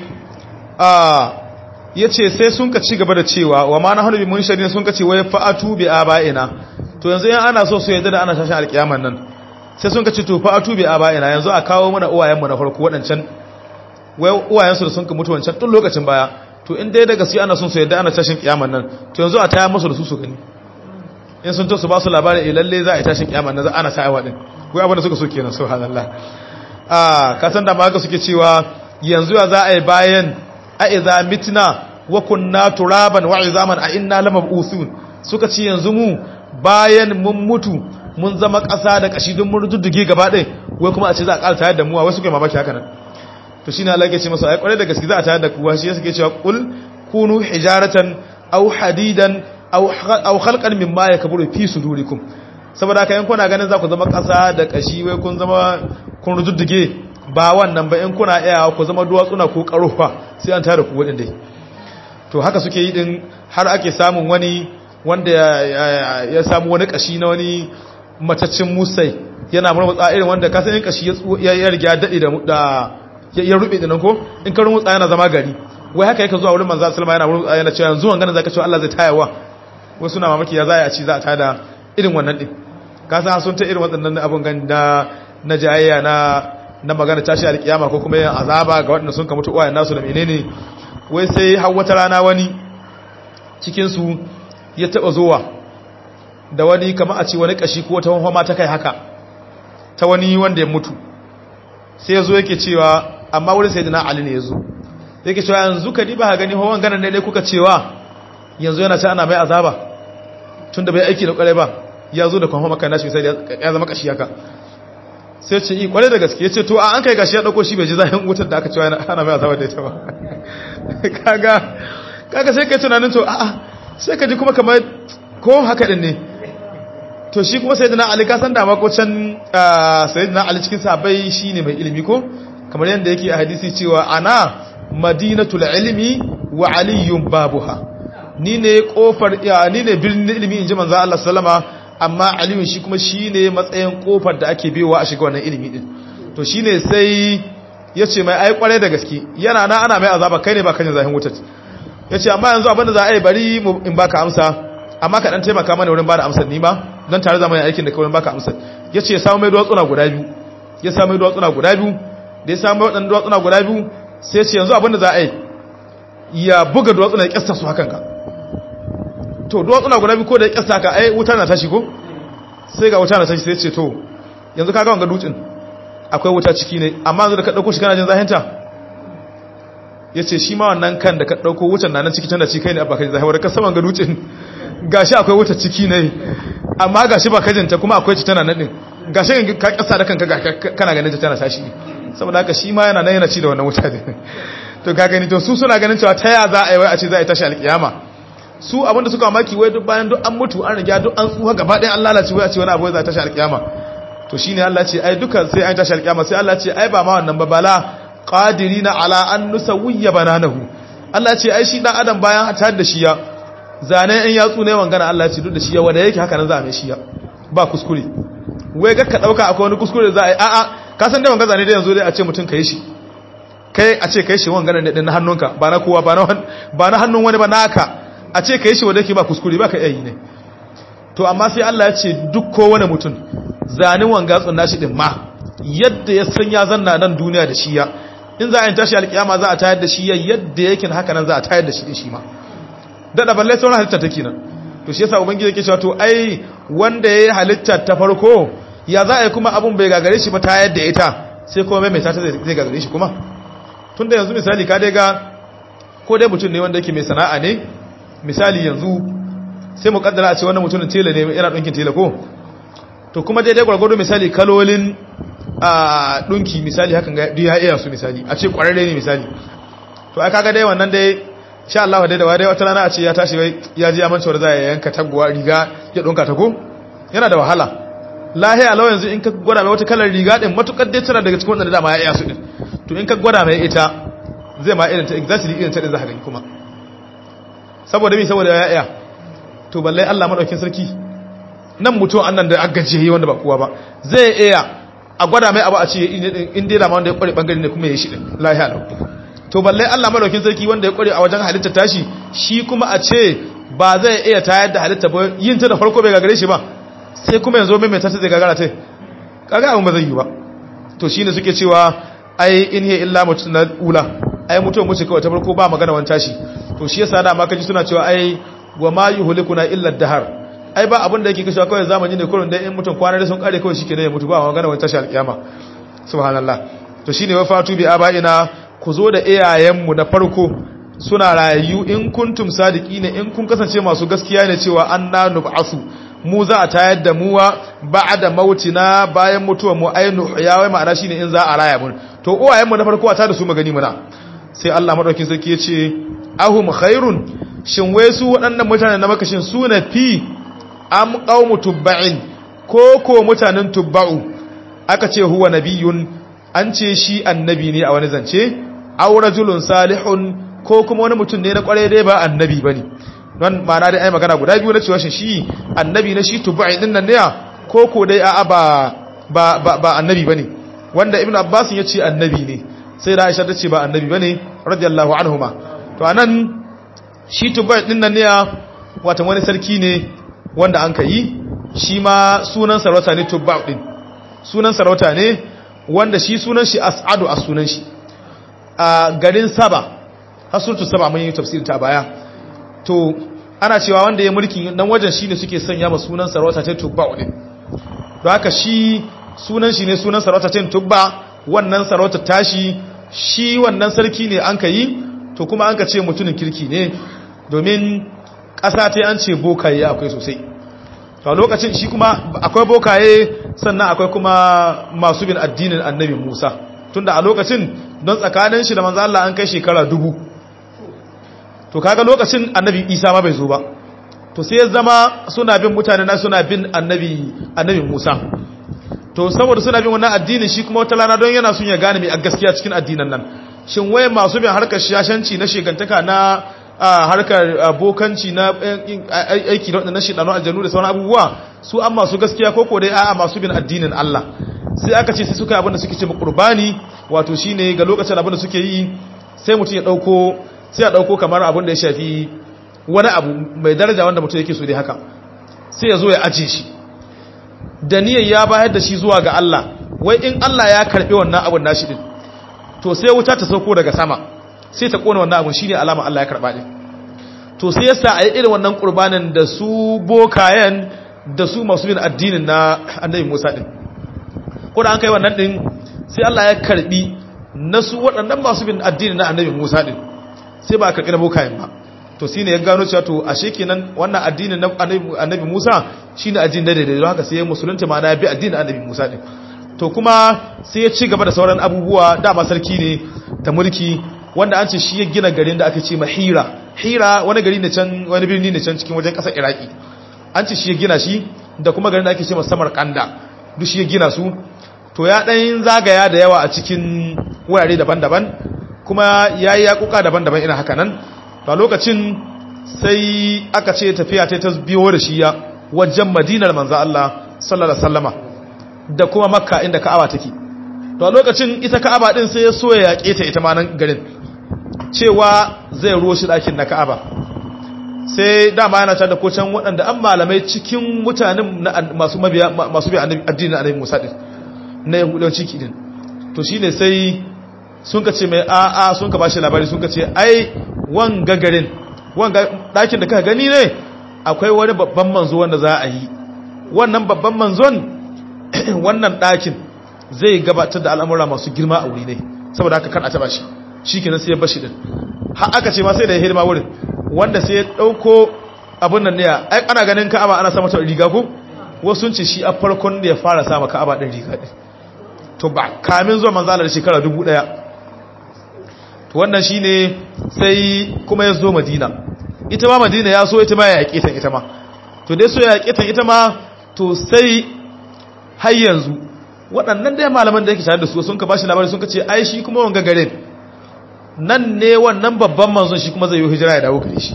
B: yace sai sun ka ci gaba da cewa wa ma nahnu bi munsharin sun ka ce wai fa'atu bi aba'ina to yanzu yan ana so su yadda da ana tashin alkiyaman nan sai sun ka ce to fa'atu bi aba'ina yanzu a kawo mana uwayen mu na farko wadancan wai uwayen su da sun ka mutu wancan tun lokacin baya to in dai da gaskiya ana son su yadda ana tashin kiyaman nan to yanzu a taya musu da su gani in sun to su ba su labarin lalle za a yi tashin kiyaman nan za ana sa'iwa din wai abin da suka so kenan subhanallah ka san da ma haka suke cewa yanzu ya za a yi bayan a idza mitna wa kunna turaban wa izaman a inna lamab'uthun suka ce yanzu mu bayan mun mutu mun zama ƙasa da ƙashi don mun rududduge gaba ɗaya wai kuma a ce za a ƙara tayar da mu wai suka yi mamaki haka nan to shine Allah ya ce masa ai kware da gaske za a tayar da ku shi yake cewa qul kunu hijaratan aw hadidan aw khalqan mimma yakburu fi sudurikum saboda haka in kuna ganin za ku zama ƙasa da ƙashi wai kun zama kun rududduge ba wannan ba in kuna iya ku zama duwatsuna ko ƙarufa sai an tayar da ku wadin dai to haka suke yi din har ake samun wani wanda ya samu wani ƙashi na wani mataccin musai yana murmutsa irin wanda ka san in kashi ya riga dade da ya rube dinan ko in ka rumutsa yana zama gari wai haka yake zuwa wurin manzo sallama yana murmutsa yana cewa yanzu wannan zaka cewa Allah zai tayawa wasu na mamaki ya zai a ci za a tada irin wannan din ka san sun ta irin wadannan abun ganda na jayayya na magana tashi alkiyama ko kuma yin azaba ga wadanda sun ka mutu uwayen nasu da menene wai sai har wata rana wani cikin su ya taba zuwa da wani kama a ce wani kashi ko wata homa ta kai haka ta wani wanda ya mutu sai ya zo yake cewa amma wurin sai dina Ali ne ya zo yake cewa yanzu ka diba ha gani hawan ganan ne kuka cewa yanzu yana ta ana mai azaba tun da bai aiki da kware ba ya zo da kwanfa maka nashi sai ya zama kashi haka sai ce yi kware da gaske ya ce to an kai gashi ya dauko shi bai ji zahin wutar da aka cewa ana mai azaba da ita ba kaga sai kai tunanin to a'a sai ka ji kuma kamar ko haka din ne to shi kuma sayyidina Ali ka san da ma ko can sayyidina Ali cikin sahabbai shine mai ilimi ko kamar yanda yake a hadisi cewa ana madinatul ilmi wa aliyun babuha ni ne kofar ni ne birnin ilimi inji manzo Allah sallama amma Aliyu shi kuma shine matsayin kofar da ake biyowa a shiga wannan ilimi din to shine sai yace mai ai kware da gaske yana na ana mai azaba kai ne ba kan zahin wutar yace amma yanzu abinda za a yi bari in baka amsa amma ka dan taimaka mana wurin bada amsar ni ba don tare da mai aikin da kawai baka amsar yace ya samu mai duwatsuna guda biyu ya samu mai duwatsuna guda biyu da ya samu wadannan duwatsuna guda biyu sai ya ce yanzu abinda za a yi ya buga duwatsuna ya kyasta su hakan ka to duwatsuna guda biyu ko da ya kyasta ka ai wuta na tashi ko sai ga wuta na tashi sai ya ce to yanzu kaga wanga dutsin akwai wuta ciki ne amma yanzu da ka dauko shi kana jin zahinta yace shi ma wannan kan da ka dauko wutan nan ciki tana ci kai ne abba kai zahiri ka saman ga dutsin gashi akwai wuta ciki ne amma gashi ba kajinta kuma akwai ci tana nan din gashi ka kasa da kanka kana ganin ta tana tashi saboda haka shi ma yana nan yana ci da wannan wuta din to ka gani to su suna ganin cewa ta ya za a yi wai a ce za a yi tashi alkiyama su abinda suka maki wai duk bayan duk an mutu an riga duk an tsuha gaba ɗaya an lalace wai a ce wani abu za a tashi alkiyama to shine Allah ce ai duka sai an tashi alkiyama sai Allah ce ai ba ma wannan ba bala qadirina ala an nusawiyya bananahu Allah ce ai shi dan adam bayan hatar da shi ya zane in yatsu ne wangana Allah ce duk da shi ya wanda yake haka nan za a mai shi ya ba kuskure wai ga ka dauka akwai wani kuskure za a yi a'a ka san dai wanga zane dai yanzu dai a ce mutun kai shi kai a ce kai shi wangana ne din na hannunka ba na kowa ba na hannun wani ba naka a ce kai shi wanda yake ba kuskure ba ka iya yi ne to amma sai Allah ya ce duk kowane mutum zanin wanga tsunna shi din ma yadda ya san ya zanna nan duniya da shi ya in za a yi tashi alkiyama za a tayar da shi ya yadda yake haka nan za a tayar da shi din shi ma da balle sauran halitta take nan to shi yasa ubangiji yake cewa to ai wanda yayi halitta ta farko ya za a yi kuma abun bai gagare shi ba tayar da ita sai kuma mai ta zai gagare shi kuma tunda yanzu misali ka dai ga ko dai mutum ne wanda yake mai sana'a ne misali yanzu sai mu kaddara a ce wannan mutumin tela ne yana dinkin tela ko to kuma daidai gwargwado misali kalolin a dinki misali hakan ga duk ya iya su misali a ce kwararre ne misali to ai kaga dai wannan dai insha Allah dai da wai wata rana a ce ya tashi wai ya ji amincewar za ya yanka taguwa riga ya dinka ta ko yana da wahala lahiya lawa yanzu in ka gwada mai wata kalar riga din matukar dai tana daga cikin wanda dama ya iya su din to in ka gwada mai ita zai ma irin ta exactly irin ta din za ka gani kuma saboda me saboda ya iya to balle Allah madaukin sarki nan mutum annan da agaje yi wanda ba kowa ba zai iya a gwada mai abu a ce in dai da ma wanda ya kware bangare ne kuma ya yi shi din lahiya lawa to balle Allah madaukin sarki wanda ya kware a wajen halitta tashi shi kuma a ce ba zai iya tayar da halitta ba yin ta da farko bai gagare shi ba sai kuma yanzu mai ta zai gagara ta kaga abun ba zai yi ba to shine suke cewa ai in hiya illa mutuna ula ai mutum mu ce kawai ta farko ba magana wani tashi to shi yasa da ma kaji suna cewa ai wa ma yuhlikuna illa ad-dahr ai ba abin da yake kashewa kawai zamani ne kullun dai in mutum kwana da sun kare kawai shikenan ya mutu ba magana wani tashi alkiyama subhanallah to shine wa fatu bi abaina ku zo da iyayenmu na farko suna rayu in kuntum sadiqina in kun kasance masu gaskiya ne cewa anna nub'asu mu za a tayar da muwa ba'da mautina bayan mutuwa mu ainu ya wai ma'ana shine in za a raya mun to uwayen mu na farko a tada su magani muna sai Allah madaukin sarki ya ce ahum khairun shin wai su waɗannan mutanen na makashin su na fi am qaumu tubba'in ko mutanen tubba'u aka ce huwa nabiyun an ce shi annabi ne a wani zance aw rajulun salihun ko kuma wani mutum ne na kware dai ba annabi bane don ma'ana dai ai magana guda biyu na cewa shi annabi na shi tubba'in din nan ne ko dai a'a ba annabi bane wanda ibnu abbas ya ce annabi ne sai da aisha ta ce ba annabi bane radiyallahu anhuma to anan shi tubba'in din nan ne wata wani sarki ne wanda an kai shi ma sunan sarauta ne tubba'u din sunan sarauta ne wanda shi sunan shi as'adu a sunan shi a garin saba hasurtu saba mun yi tafsirin ta baya to ana cewa wanda ya mulki nan wajen shine suke sanya ma sunan sarauta ta tubba'u din don haka shi sunan shi ne sunan sarauta ta tubba wannan sarauta tashi shi wannan sarki ne an kai to kuma an ka ce mutumin kirki ne domin ƙasa ta an ce bokaye akwai sosai to a lokacin shi kuma akwai bokaye sannan akwai kuma masu bin addinin annabi Musa tunda a lokacin don tsakanin shi da manzo Allah an kai shekara 1000 to kaga lokacin annabi Isa ma bai zo ba to sai ya zama suna bin mutane na suna bin annabi Musa to saboda suna bin wannan addinin shi kuma wata rana don yana son ya gane mai a gaskiya cikin addinin nan shin waye masu bin harkar shashanci na shegantaka na harkar bokanci na aiki da na shidanu aljanu da sauran abubuwa su an masu gaskiya ko dai a'a masu bin addinin Allah sai aka ce sai suka abin da suke ce qurbani wato shine ga lokacin abin da suke yi sai mutum ya dauko kamar abin da ya shafi wani abu mai daraja wanda mutum yake so dai haka sai ya zo ya aje shi da niyyar ya bayar da shi zuwa ga Allah wai in Allah ya karbi wannan abin nashi din to sai wuta ta sauko daga sama sai ta kona wannan abun shine alama Allah ya karba din to sai yasa ayi irin wannan qurbanin da su bokayen da su masu bin addinin na Annabi Musa din ko da an kai wannan din sai Allah ya karbi na su waɗannan masu bin addinin na Annabi Musa din sai ba karbi na bokayen ba to shine ya gano cewa to ashe kenan wannan addinin na Annabi Musa shine addinin da daidai haka sai musulunta ma na bi addinin Annabi Musa din to kuma sai ya ci gaba da sauran abubuwa dama sarki ne ta mulki wanda an ce shi ya gina garin da aka ce ma Hira wani gari ne can wani birni ne can cikin wajen kasar Iraki an ce shi ya gina shi da kuma garin da ake ce ma Samarkanda duk shi ya gina su to ya dan zagaya da yawa a cikin wurare daban-daban kuma yayi yakuka daban-daban ina haka nan to a lokacin sai aka ce tafiya ta biyo da shi ya wajen Madinar manzo Allah sallallahu alaihi wasallama da kuma Makka inda Ka'aba take to a lokacin ita Ka'aba din sai ya so ya yake ta ita ma nan garin cewa zai roshi dakin na Ka'aba sai dama yana tada ko can waɗanda an malamai cikin mutanen masu bi addinin Annabi Musa din na Yahudanci din to shine sai sun ka ce mai a'a sun ka bashi labari sun ka ce ai wanga garin wanga dakin da ka gani ne akwai wani babban manzo wanda za a yi wannan babban manzon wannan dakin zai gabatar da al'amura masu girma a wuri ne saboda haka kan a taba shi shikenan sai ya bashi din har aka ce ma sai da ya hidima wurin wanda sai ya dauko abun nan ne ai ana ganin Ka'aba ana sa mata riga ko wasu sun ce shi a farkon da ya fara sa maka Ka'aba din riga din to ba kamin zuwa manzo Allah da shekara 1000 to wannan shine sai kuma ya zo Madina ita ma Madina ya so ita ma ya yake ta ita ma to dai so ya yake ta ita ma to sai har yanzu waɗannan dai malaman da yake tare da su sun ka bashi labari sun ka ce ai shi kuma wanga garin nan ne wannan babban manzon shi kuma zai yi hijira ya dawo gare shi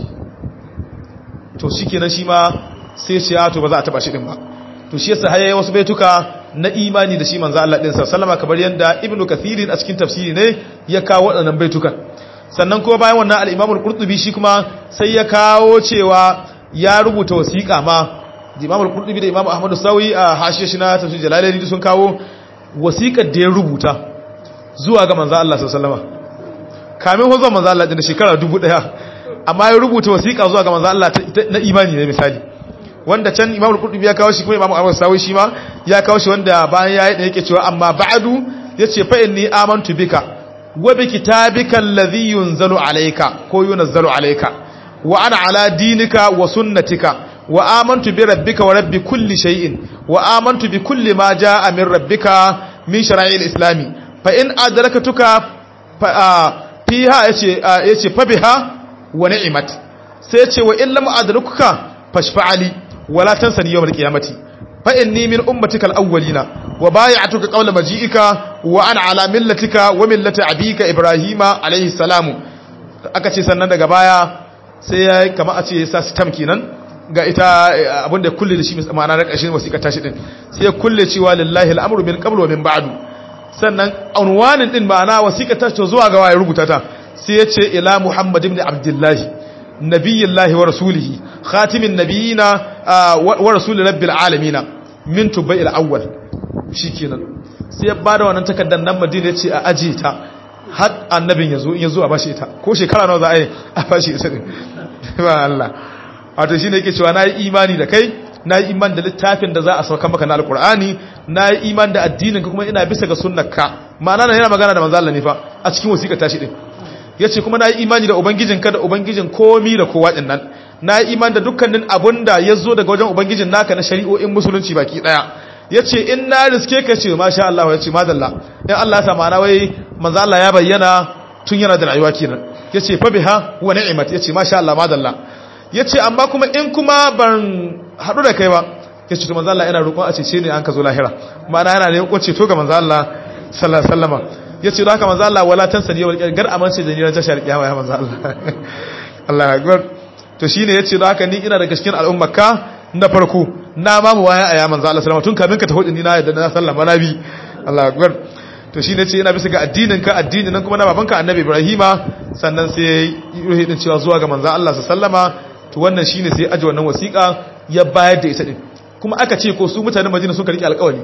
B: to shikenan shi ma sai ce to ba za a taba shi din ba to shi yasa hayaye wasu baituka na imani da shi manzo Allah din sallama kamar yanda Ibn Kathir a cikin tafsiri ne ya kawo waɗannan baitukan sannan kuma bayan wannan al-Imam al-Qurtubi shi kuma sai ya kawo cewa ya rubuta wasiƙa ma Imam al-Qurtubi da Imam Ahmad Sawi a hashiya shi na tafsir Jalalaini sun kawo wasiƙar da ya rubuta zuwa ga manzo Allah sallama kamin hozon manzo Allah da shekara 1000 amma ya rubuta wasiƙa zuwa ga manzo Allah na imani ne misali wanda can Imam al-Qurtubi ya kawo shi kuma Imam Ahmad Sawi shi ma ya kawo shi wanda bayan yayi da yake cewa amma ba'du yace fa inni amantu bika wa bi kitabika alladhi yunzalu alayka ko yunzalu alayka wa ana ala dinika wa sunnatika wa amantu bi rabbika wa rabbi kulli shay'in wa amantu bi kulli ma jaa min rabbika min shara'il islami fa in adrakatuka fiha yace fa biha wa ni'mat sai yace wa in lam adrakuka fashfa'ali wala tansani yawmal qiyamati fa inni min ummatikal awwalina wa bai'atuka qawla maji'ika wa ana ala millatika wa millati abika ibrahima alayhi salamu aka ce sannan daga baya sai ya kama a ce sa stamp kenan ga ita abinda kulle da shi ma'ana na ƙarshen wasiƙa tashi din sai ya kulle cewa lillahi al'amru min qablu wa min ba'du sannan unwanin din ma'ana wasiƙa tashi zuwa ga waye rubuta ta sai ya ce ila muhammad ibn abdullahi nabiyillahi wa rasulihi khatimin nabiyina wa rasul rabbil alamin min tubai al-awwal shikenan sai ya bada wannan takardar nan madina yace a aje ta har annabin yazo a bashi ita ko shekara nawa za a yi a bashi ita din ba Allah wato shine yake cewa nayi imani da kai nayi imani da littafin da za a sauka maka na alqur'ani nayi imani da addinin ka kuma ina bisa ga sunnarka ma'ana yana magana da manzo Allah ne fa a cikin wasiƙa tashi din yace kuma nayi imani da ubangijinka da ubangijin komi da kowa din nan nayi imani da dukkanin abunda yazo daga wajen ubangijin naka na shari'o'in musulunci baki daya yace in na riske ka ce masha Allah yace madalla in Allah ya sa ma'ana wai manzo Allah ya bayyana tun yana da rayuwa kenan yace fa biha wa ni'mat yace masha Allah madalla yace amma kuma in kuma ban hadu da kai ba yace to manzo Allah ina roƙon a cece ne an ka zo lahira ma'ana yana ne ko ceto ga manzo Allah sallallahu alaihi wasallam yace da haka manzo Allah wala tansani wal gar amince da ni ran tashar kiyama ya manzo Allah Allahu akbar to shine yace da haka ni ina daga cikin al'ummarka na farko na ma mu waya aya manzo Allah sallallahu tun kamin ka taho din na yadda na sallama nabi Allahu akbar to shine yace ina bisa ga addinin ka addinin nan kuma na babanka annabi Ibrahima sannan sai yi din cewa zuwa ga manzo Allah sallama to wannan shine sai aje wannan wasiƙa ya bayar da ita din kuma aka ce ko su mutanen Madina suka rike alƙawari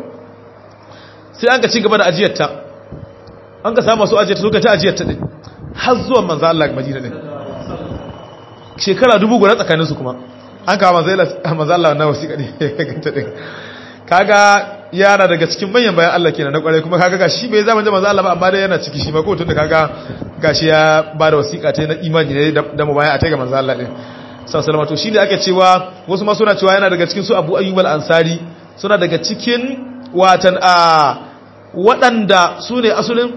B: sai an ka ci gaba da ajiyarta an ka samu su ajiyarta suka ta ajiyarta din har zuwa manzo Allah Madina din shekara 1000 tsakanin su kuma an kawo manzo Allah na wasiƙa din ganta din kaga yana daga cikin manyan bayan Allah kenan na kware kuma kaga gashi bai zama manzo Allah ba amma dai yana ciki shi ma ko tunda kaga gashi ya ba da wasiƙa ta na imani ne da mu baya a ta ga manzo Allah din sallallahu to shine ake cewa wasu ma suna cewa yana daga cikin su Abu Ayyub al-Ansari suna daga cikin watan waɗanda su ne asulin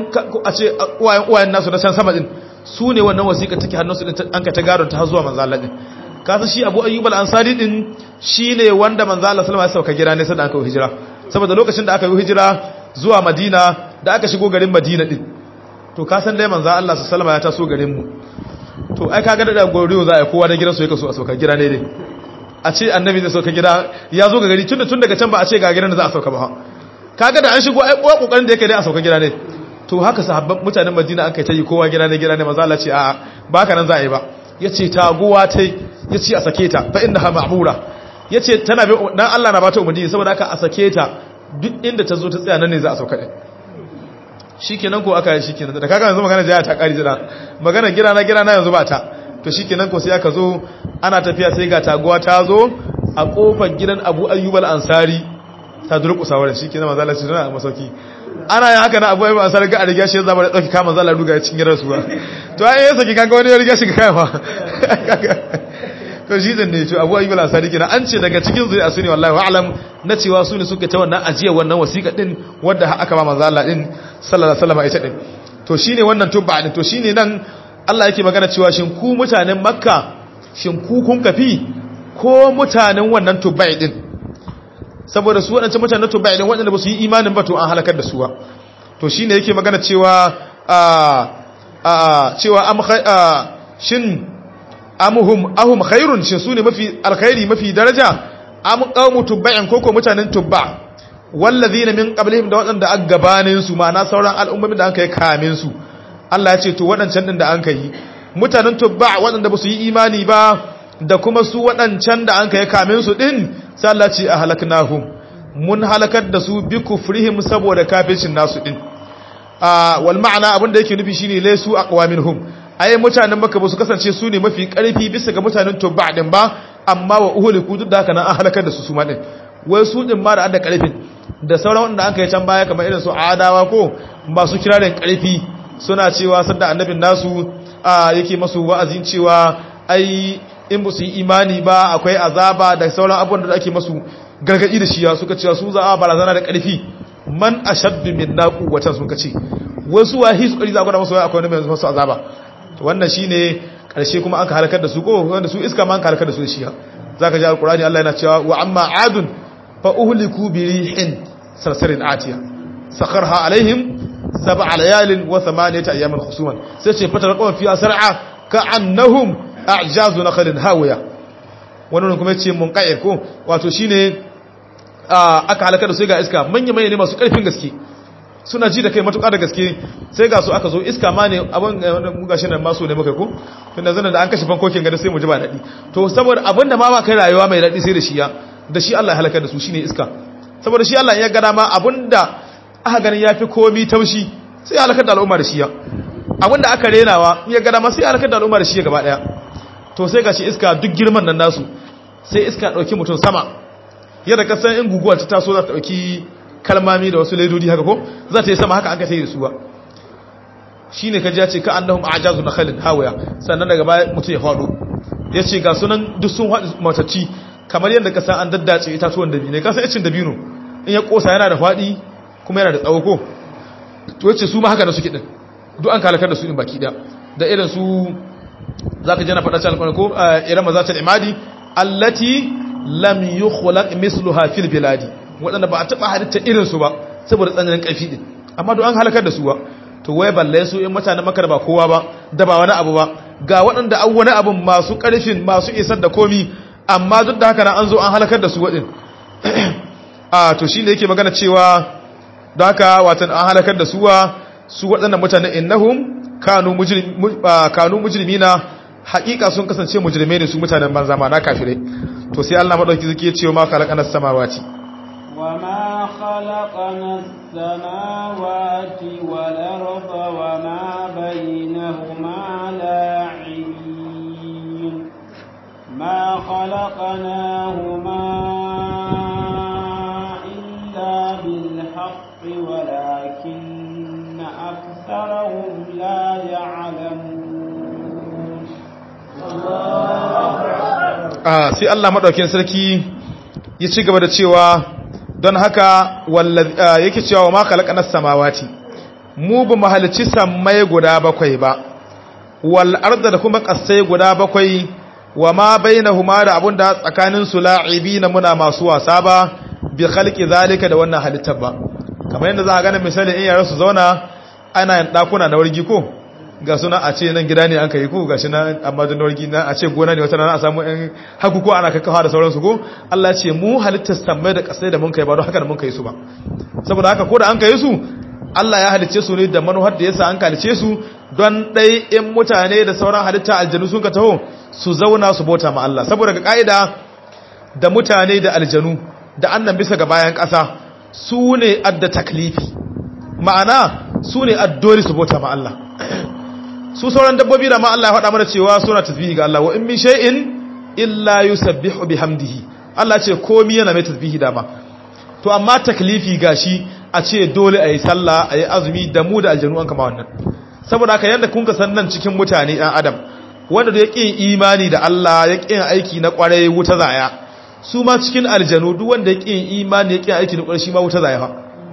B: uwayen nasu na can sama din su ne wannan wasiƙa take hannunsu din an ka ta garon ta har zuwa manzo Allah din kasan shi Abu Ayyub al-Ansari din shine wanda manzo Allah sallallahu alaihi wasallam ya sauka gida ne sai da aka yi hijira saboda lokacin da aka yi hijira zuwa Madina da aka shigo garin Madina din to kasan dai manzo Allah sallallahu alaihi wasallam ya taso garin mu to ai kaga da goriyo za a kowa da gidansu yake so a sauka gida ne dai a ce annabi zai sauka gida ya zo ga gari tun daga can ba a ce ga gidan da za a sauka ba kaga da an shigo ai kokarin da yake dai a sauka gida ne to haka sahabban mutanen Madina aka yi kowa gida ne manzo Allah ce a ba ka nan za a yi ba yace taguwa tai yace a sake ta fa innaha ma'mura yace tana bi dan Allah na bata umarni saboda haka a sake ta duk inda ta zo ta tsaya nan ne za a sauka din shikenan ko aka yi shikenan da kaga yanzu magana jaya ta kari jira magana gira na yanzu ba ta to shikenan ko sai aka zo ana tafiya sai ga taguwa ta zo a kofar gidan Abu Ayyub al-Ansari ta durƙusa wurin shikenan manzo Allah ya masauki ana yin haka na Abu Ayyub al-Ansari ga a riga shi zama da dauki kama manzo Allah ruga cikin gidan su ba to ai ya saki kaga wani ya riga shi ga kai fa to shi ne to Abu Ayyub al-Ansari kina an ce daga cikin zuri'a su ne wallahi wa'lam na cewa su ne suka ta wannan ajiyar wannan wasiƙa din wanda aka ba manzo Allah din sallallahu alaihi wasallam ita din to shine wannan tubba din to shine nan Allah yake magana cewa shin ku mutanen Makka shin ku kun kafi ko mutanen wannan tubba din saboda su wadannan mutanen tubba din wadanda ba su yi imanin ba to an halakar da su ba to shine yake magana cewa shin ahum khairun shin su ne mafi alkhairi mafi daraja am qaumu tubba'in koko mutanen tubba wallazina min qablihim da wadanda aka gabanin su ma'ana sauran al'ummomin da aka yi kamin su Allah ya ce to wadancan din da an kai mutanen tubba wadanda ba su yi imani ba da kuma su wadancan da an kai kamin su din sai Allah ya ce ahlaknahum mun halakar da su bi kufrihim saboda kafircin nasu din wal ma'ana abinda yake nufi shine laysu aqwaminhum ai mutanen Makka ba su kasance su ne mafi karfi bisa ga mutanen tubba din ba amma wa uhliku duk da haka nan an halakar da su ma din wai su din ma da adda karfin da sauran wanda an kai can baya kamar irin su adawa ko ba su kirarin karfi suna cewa sanda annabin nasu yake masu wa'azin cewa ai in ba su yi imani ba akwai azaba da sauran abubuwan da ake masu gargadi da shiya suka cewa su za a barazana da ƙarfi man ashaddu minna quwwatan sun kace wasu wahi su kari za ku da masu akwai wani masu azaba to wannan shine karshe kuma an ka halakar da su ko wanda su iska ma an ka halakar da su da shiya zaka ji alqur'ani Allah yana cewa wa amma adun fa uhliku bi rihin sarsarin atiya sakharha alaihim sab'a layalin wa thamaniyata ayamin khusuman sai ce fatar qawm fi asra'a ka'annahum a'jazu nakhlin hawiya wannan kuma yace munqa'ir ko wato shine aka halaka da su ga iska manya ne masu karfin gaske suna ji da kai matuƙa da gaske sai ga su aka zo iska ma ne abin mu gashi nan maso ne muka ko tunda zan da an kashe fankokin gada sai mu ji ba dadi to saboda abinda ma ba kai rayuwa mai dadi sai da shi Allah ya halaka da su shine iska saboda shi Allah ya ga dama abinda aka ganin yafi komi taushi sai ya halaka da al'umma da shi ya abinda aka renawa ya ga dama sai ya halaka da al'umma da shi gaba daya to sai gashi iska duk girman nan nasu sai iska dauki mutum sama yadda ka san in guguwa ta taso za ta dauki kalmami da wasu laidodi haka ko za ta yi sama haka an ka tayi su ba shine kaji ya ce ka annahum a'jazu nakhlin hawaya sannan daga baya mutum ya fado yace ga sunan duk sun hadu matacci kamar yadda ka san an daddace itatuwan dabino ka san icin dabino in ya kosa yana da fadi kuma yana da tsawo ko to yace su ma haka da suke din duk an kalakar da su din baki daya da irin su zaka je na fada cewa alƙur'ani ko irin mazatul imadi allati lam yukhlaq misluha fil biladi wadanda ba a taba halitta irin su ba saboda tsananin ƙarfi din amma duk an halakar da su ba to wai balle su in mutanen makar ba kowa ba da ba wani abu ba ga waɗanda an wani abun masu ƙarfin masu isar da komi amma duk da haka na an zo an halakar da su waɗin to shi ne yake magana cewa da haka watan an halakar da su waɗannan mutane innahum kanu mujrimina haƙiƙa sun kasance mujrimai ne su mutanen banza ma na kafirai to sai Allah madauki zake ce ma khalaqanas samawati
A: وما خلقنا السماوات والأرض وما بينهما لاعبين ما خلقناهما إلا بالحق ولكن أكثرهم لا يعلمون
B: sai Allah madaukin sarki ya ci gaba da cewa don haka yake cewa ma khalaqanas samawati mu ba mahalicci sammai guda bakwai ba wal arda da kuma kasai guda bakwai wa ma bainahuma da abunda tsakanin su la'ibina muna masu wasa ba bi khalqi zalika da wannan halittar ba kamar yadda za a gane misali in yara su zauna ana yin dakuna na wargi ko ga suna a ce nan gida ne an kai ko gashi na amma da wargi na a ce gona ne wata rana a samu ɗan haku ko ana kakkawa da sauransu ko Allah ce mu halittar sammai da kasai da mun kai ba don haka da mun kai su ba saboda haka ko da an kai su Allah ya halicce su ne da manuhar da yasa an kalice su don dai in mutane da sauran halitta aljanu sun ka taho su zauna su bauta ma Allah saboda ga kaida da mutane da aljanu da annan bisa ga bayan ƙasa su ne adda taklifi ma'ana su ne addori su bauta ma Allah su sauran dabbobi da ma Allah ya faɗa mana cewa suna tasbihi ga Allah wa in min shay'in illa yusabbihu bihamdihi Allah ce komai yana mai tasbihi dama to amma taklifi gashi a ce dole ayi sallah ayi azumi da mu da aljanu an kama wannan saboda haka yanda kun ka san nan cikin mutane dan adam wanda ya ƙin imani da Allah ya ƙin aiki na ƙwarai wuta zaya su ma cikin aljanu duk wanda ya ƙin imani ya ƙin aiki na ƙwarai shi ma wuta zaya fa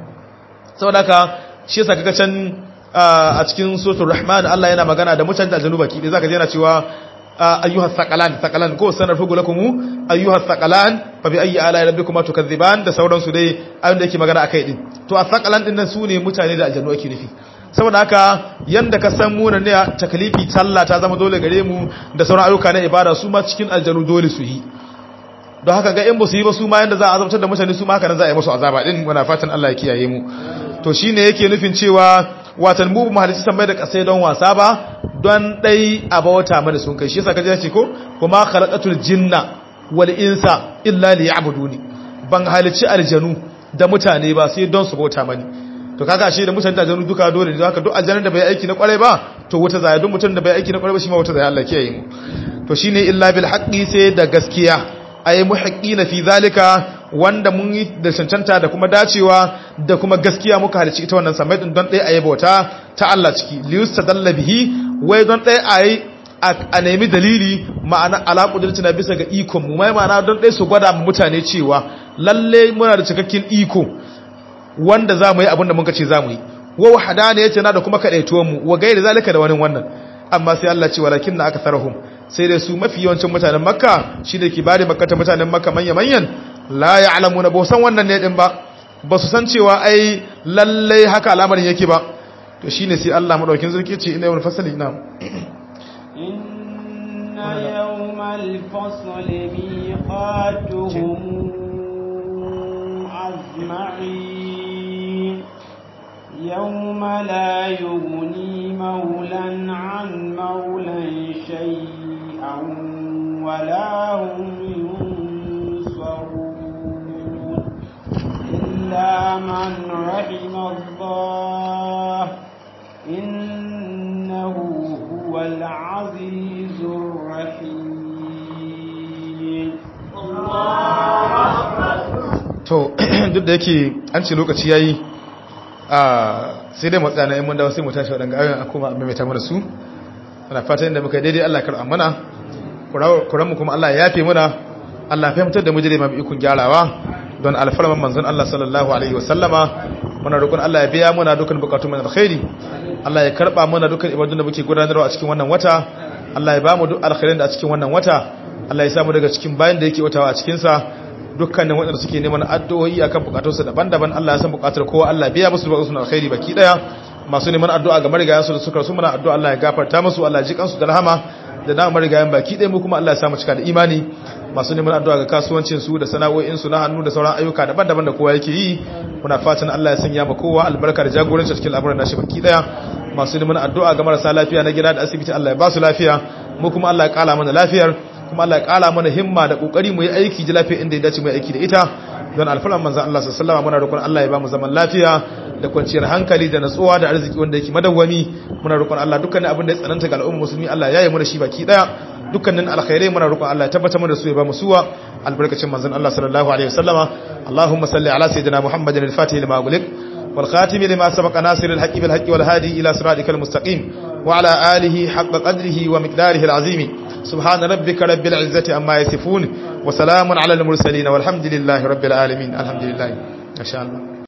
B: saboda haka shi yasa kaga can a cikin suratul rahman Allah yana magana da mutane da aljanu baki dai zaka ji yana cewa ayyuhas thaqalan ko sanarfu lakum ayyuhas thaqalan fa bi ayyi ala rabbikuma tukazziban da sauransu dai ayyun da yake magana akai din to as-thaqalan din nan sune mutane da aljanu ake nufi saboda haka yanda ka san mu ne takalifi sallah ta zama dole gare mu da sauran ayyuka na ibada su ma cikin aljanu dole su yi don haka ga in ba su yi ba su ma yanda za a azabtar da mutane su ma haka nan za a yi musu azaba din muna fatan Allah ya kiyaye mu to shine yake nufin cewa watan mu mahalicci san mai da kasai don wasa ba don dai abawata mana sun kai shi yasa kaje ce ko kuma khalaqatul jinna wal insa illa liya'buduni ban halicci aljanu da mutane ba sai don su bauta mani to kaga shi da mutane da aljanu duka dole ne haka duk aljanun da bai aiki na kwarai ba to wuta zaya duk mutum da bai aiki na kwarai ba shi ma wuta zaya Allah kiyaye mu to shine illa bil haqqi sai da gaskiya ay muhaqqina fi zalika wanda mun yi da cancanta da kuma dacewa da kuma gaskiya muka halicci ita wannan samai din don ɗaya a yi bauta ta Allah ciki liyustadalla bihi wai don ɗaya a yi a nemi dalili ma'ana alaƙudirci na bisa ga ikon mu mai ma'ana don ɗaya su gwada mu mutane cewa lalle muna da cikakken iko wanda za mu yi abinda muka ce za mu yi wa wahadana yace na da kuma kadaituwan mu wa gairi zalika da wani wannan amma sai Allah ce walakin na akatharuhum sai dai su mafi yawancin mutanen makka shi da ke bada makka ta mutanen makka manyan la ya'lamuna ba san wannan ne din ba su san cewa ai lalle haka al'amarin yake ba to shine sai Allah madaukin sarki ce ina yawan fasali na
A: inna yawmal fasli miqatuhum azma'in yawma la yughni mawlan 'an mawlan shay'an wala hum yunsarun illa man rahima Allah innahu huwal azizur rahim.
B: To duk da yake an ce lokaci yayi sai dai matsana in mun dawo sai mu tashi wadanga ayoyin akoma mai ta mana su ana fatan da muka daidai Allah karɓa mana kuran mu kuma Allah ya yafe mana Allah ya fahimtar da mu jire mu ikon gyarawa don alfarman manzon Allah sallallahu alaihi wasallama muna roƙon Allah ya biya muna dukkan bukatun mu na alkhairi Allah ya karba mana dukkan ibadun da muke gudanarwa a cikin wannan wata Allah ya ba mu duk alkhairin da a cikin wannan wata Allah ya samu daga cikin bayan da yake watawa a cikin sa dukkanin waɗanda suke neman addu'o'i akan bukatunsu daban-daban Allah ya san bukatar kowa Allah biya musu bukatun alkhairi baki daya masu neman addu'a ga marigayan su da suka rasu muna addu'a Allah ya gafarta musu Allah ya ji kansu da rahama da na marigayan baki daya mu kuma Allah ya samu cika da imani masu neman addu'a ga kasuwancin su da sana'o'in su na hannu da sauran ayyuka daban-daban da kowa yake yi muna fatan Allah ya sanya ma kowa albarka da jagoranci cikin al'amuran nashi baki daya masu neman addu'a ga marasa lafiya na gida da asibiti Allah ya ba su lafiya mu kuma Allah ya kala mana lafiyar kuma Allah ya kala mana himma da kokari mu yi aiki ji lafiya inda ya dace mu yi aiki da ita don alfalan manzon Allah sallallahu alaihi wasallam muna roƙon Allah ya ba mu zaman lafiya da kwanciyar hankali da natsuwa da arziki wanda yake madawwami muna roƙon Allah dukkanin abin da ya tsananta ga al'ummar musulmi Allah ya yi mu da shi baki daya dukkanin alkhairai muna roƙon Allah ya tabbatar mana da su ya ba mu suwa albarkacin manzon Allah sallallahu alaihi wasallama Allahumma salli ala sayyidina Muhammadin al-Fatih lima ughliq wal khatim lima sabaqa nasir al-haqqi bil haqqi wal hadi ila siratikal mustaqim wa ala alihi haqqa qadrihi wa miqdarihi al-azim سبحان ربك رب العزة عما يصفون وسلام على المرسلين والحمد لله رب العالمين الحمد لله ما شاء الله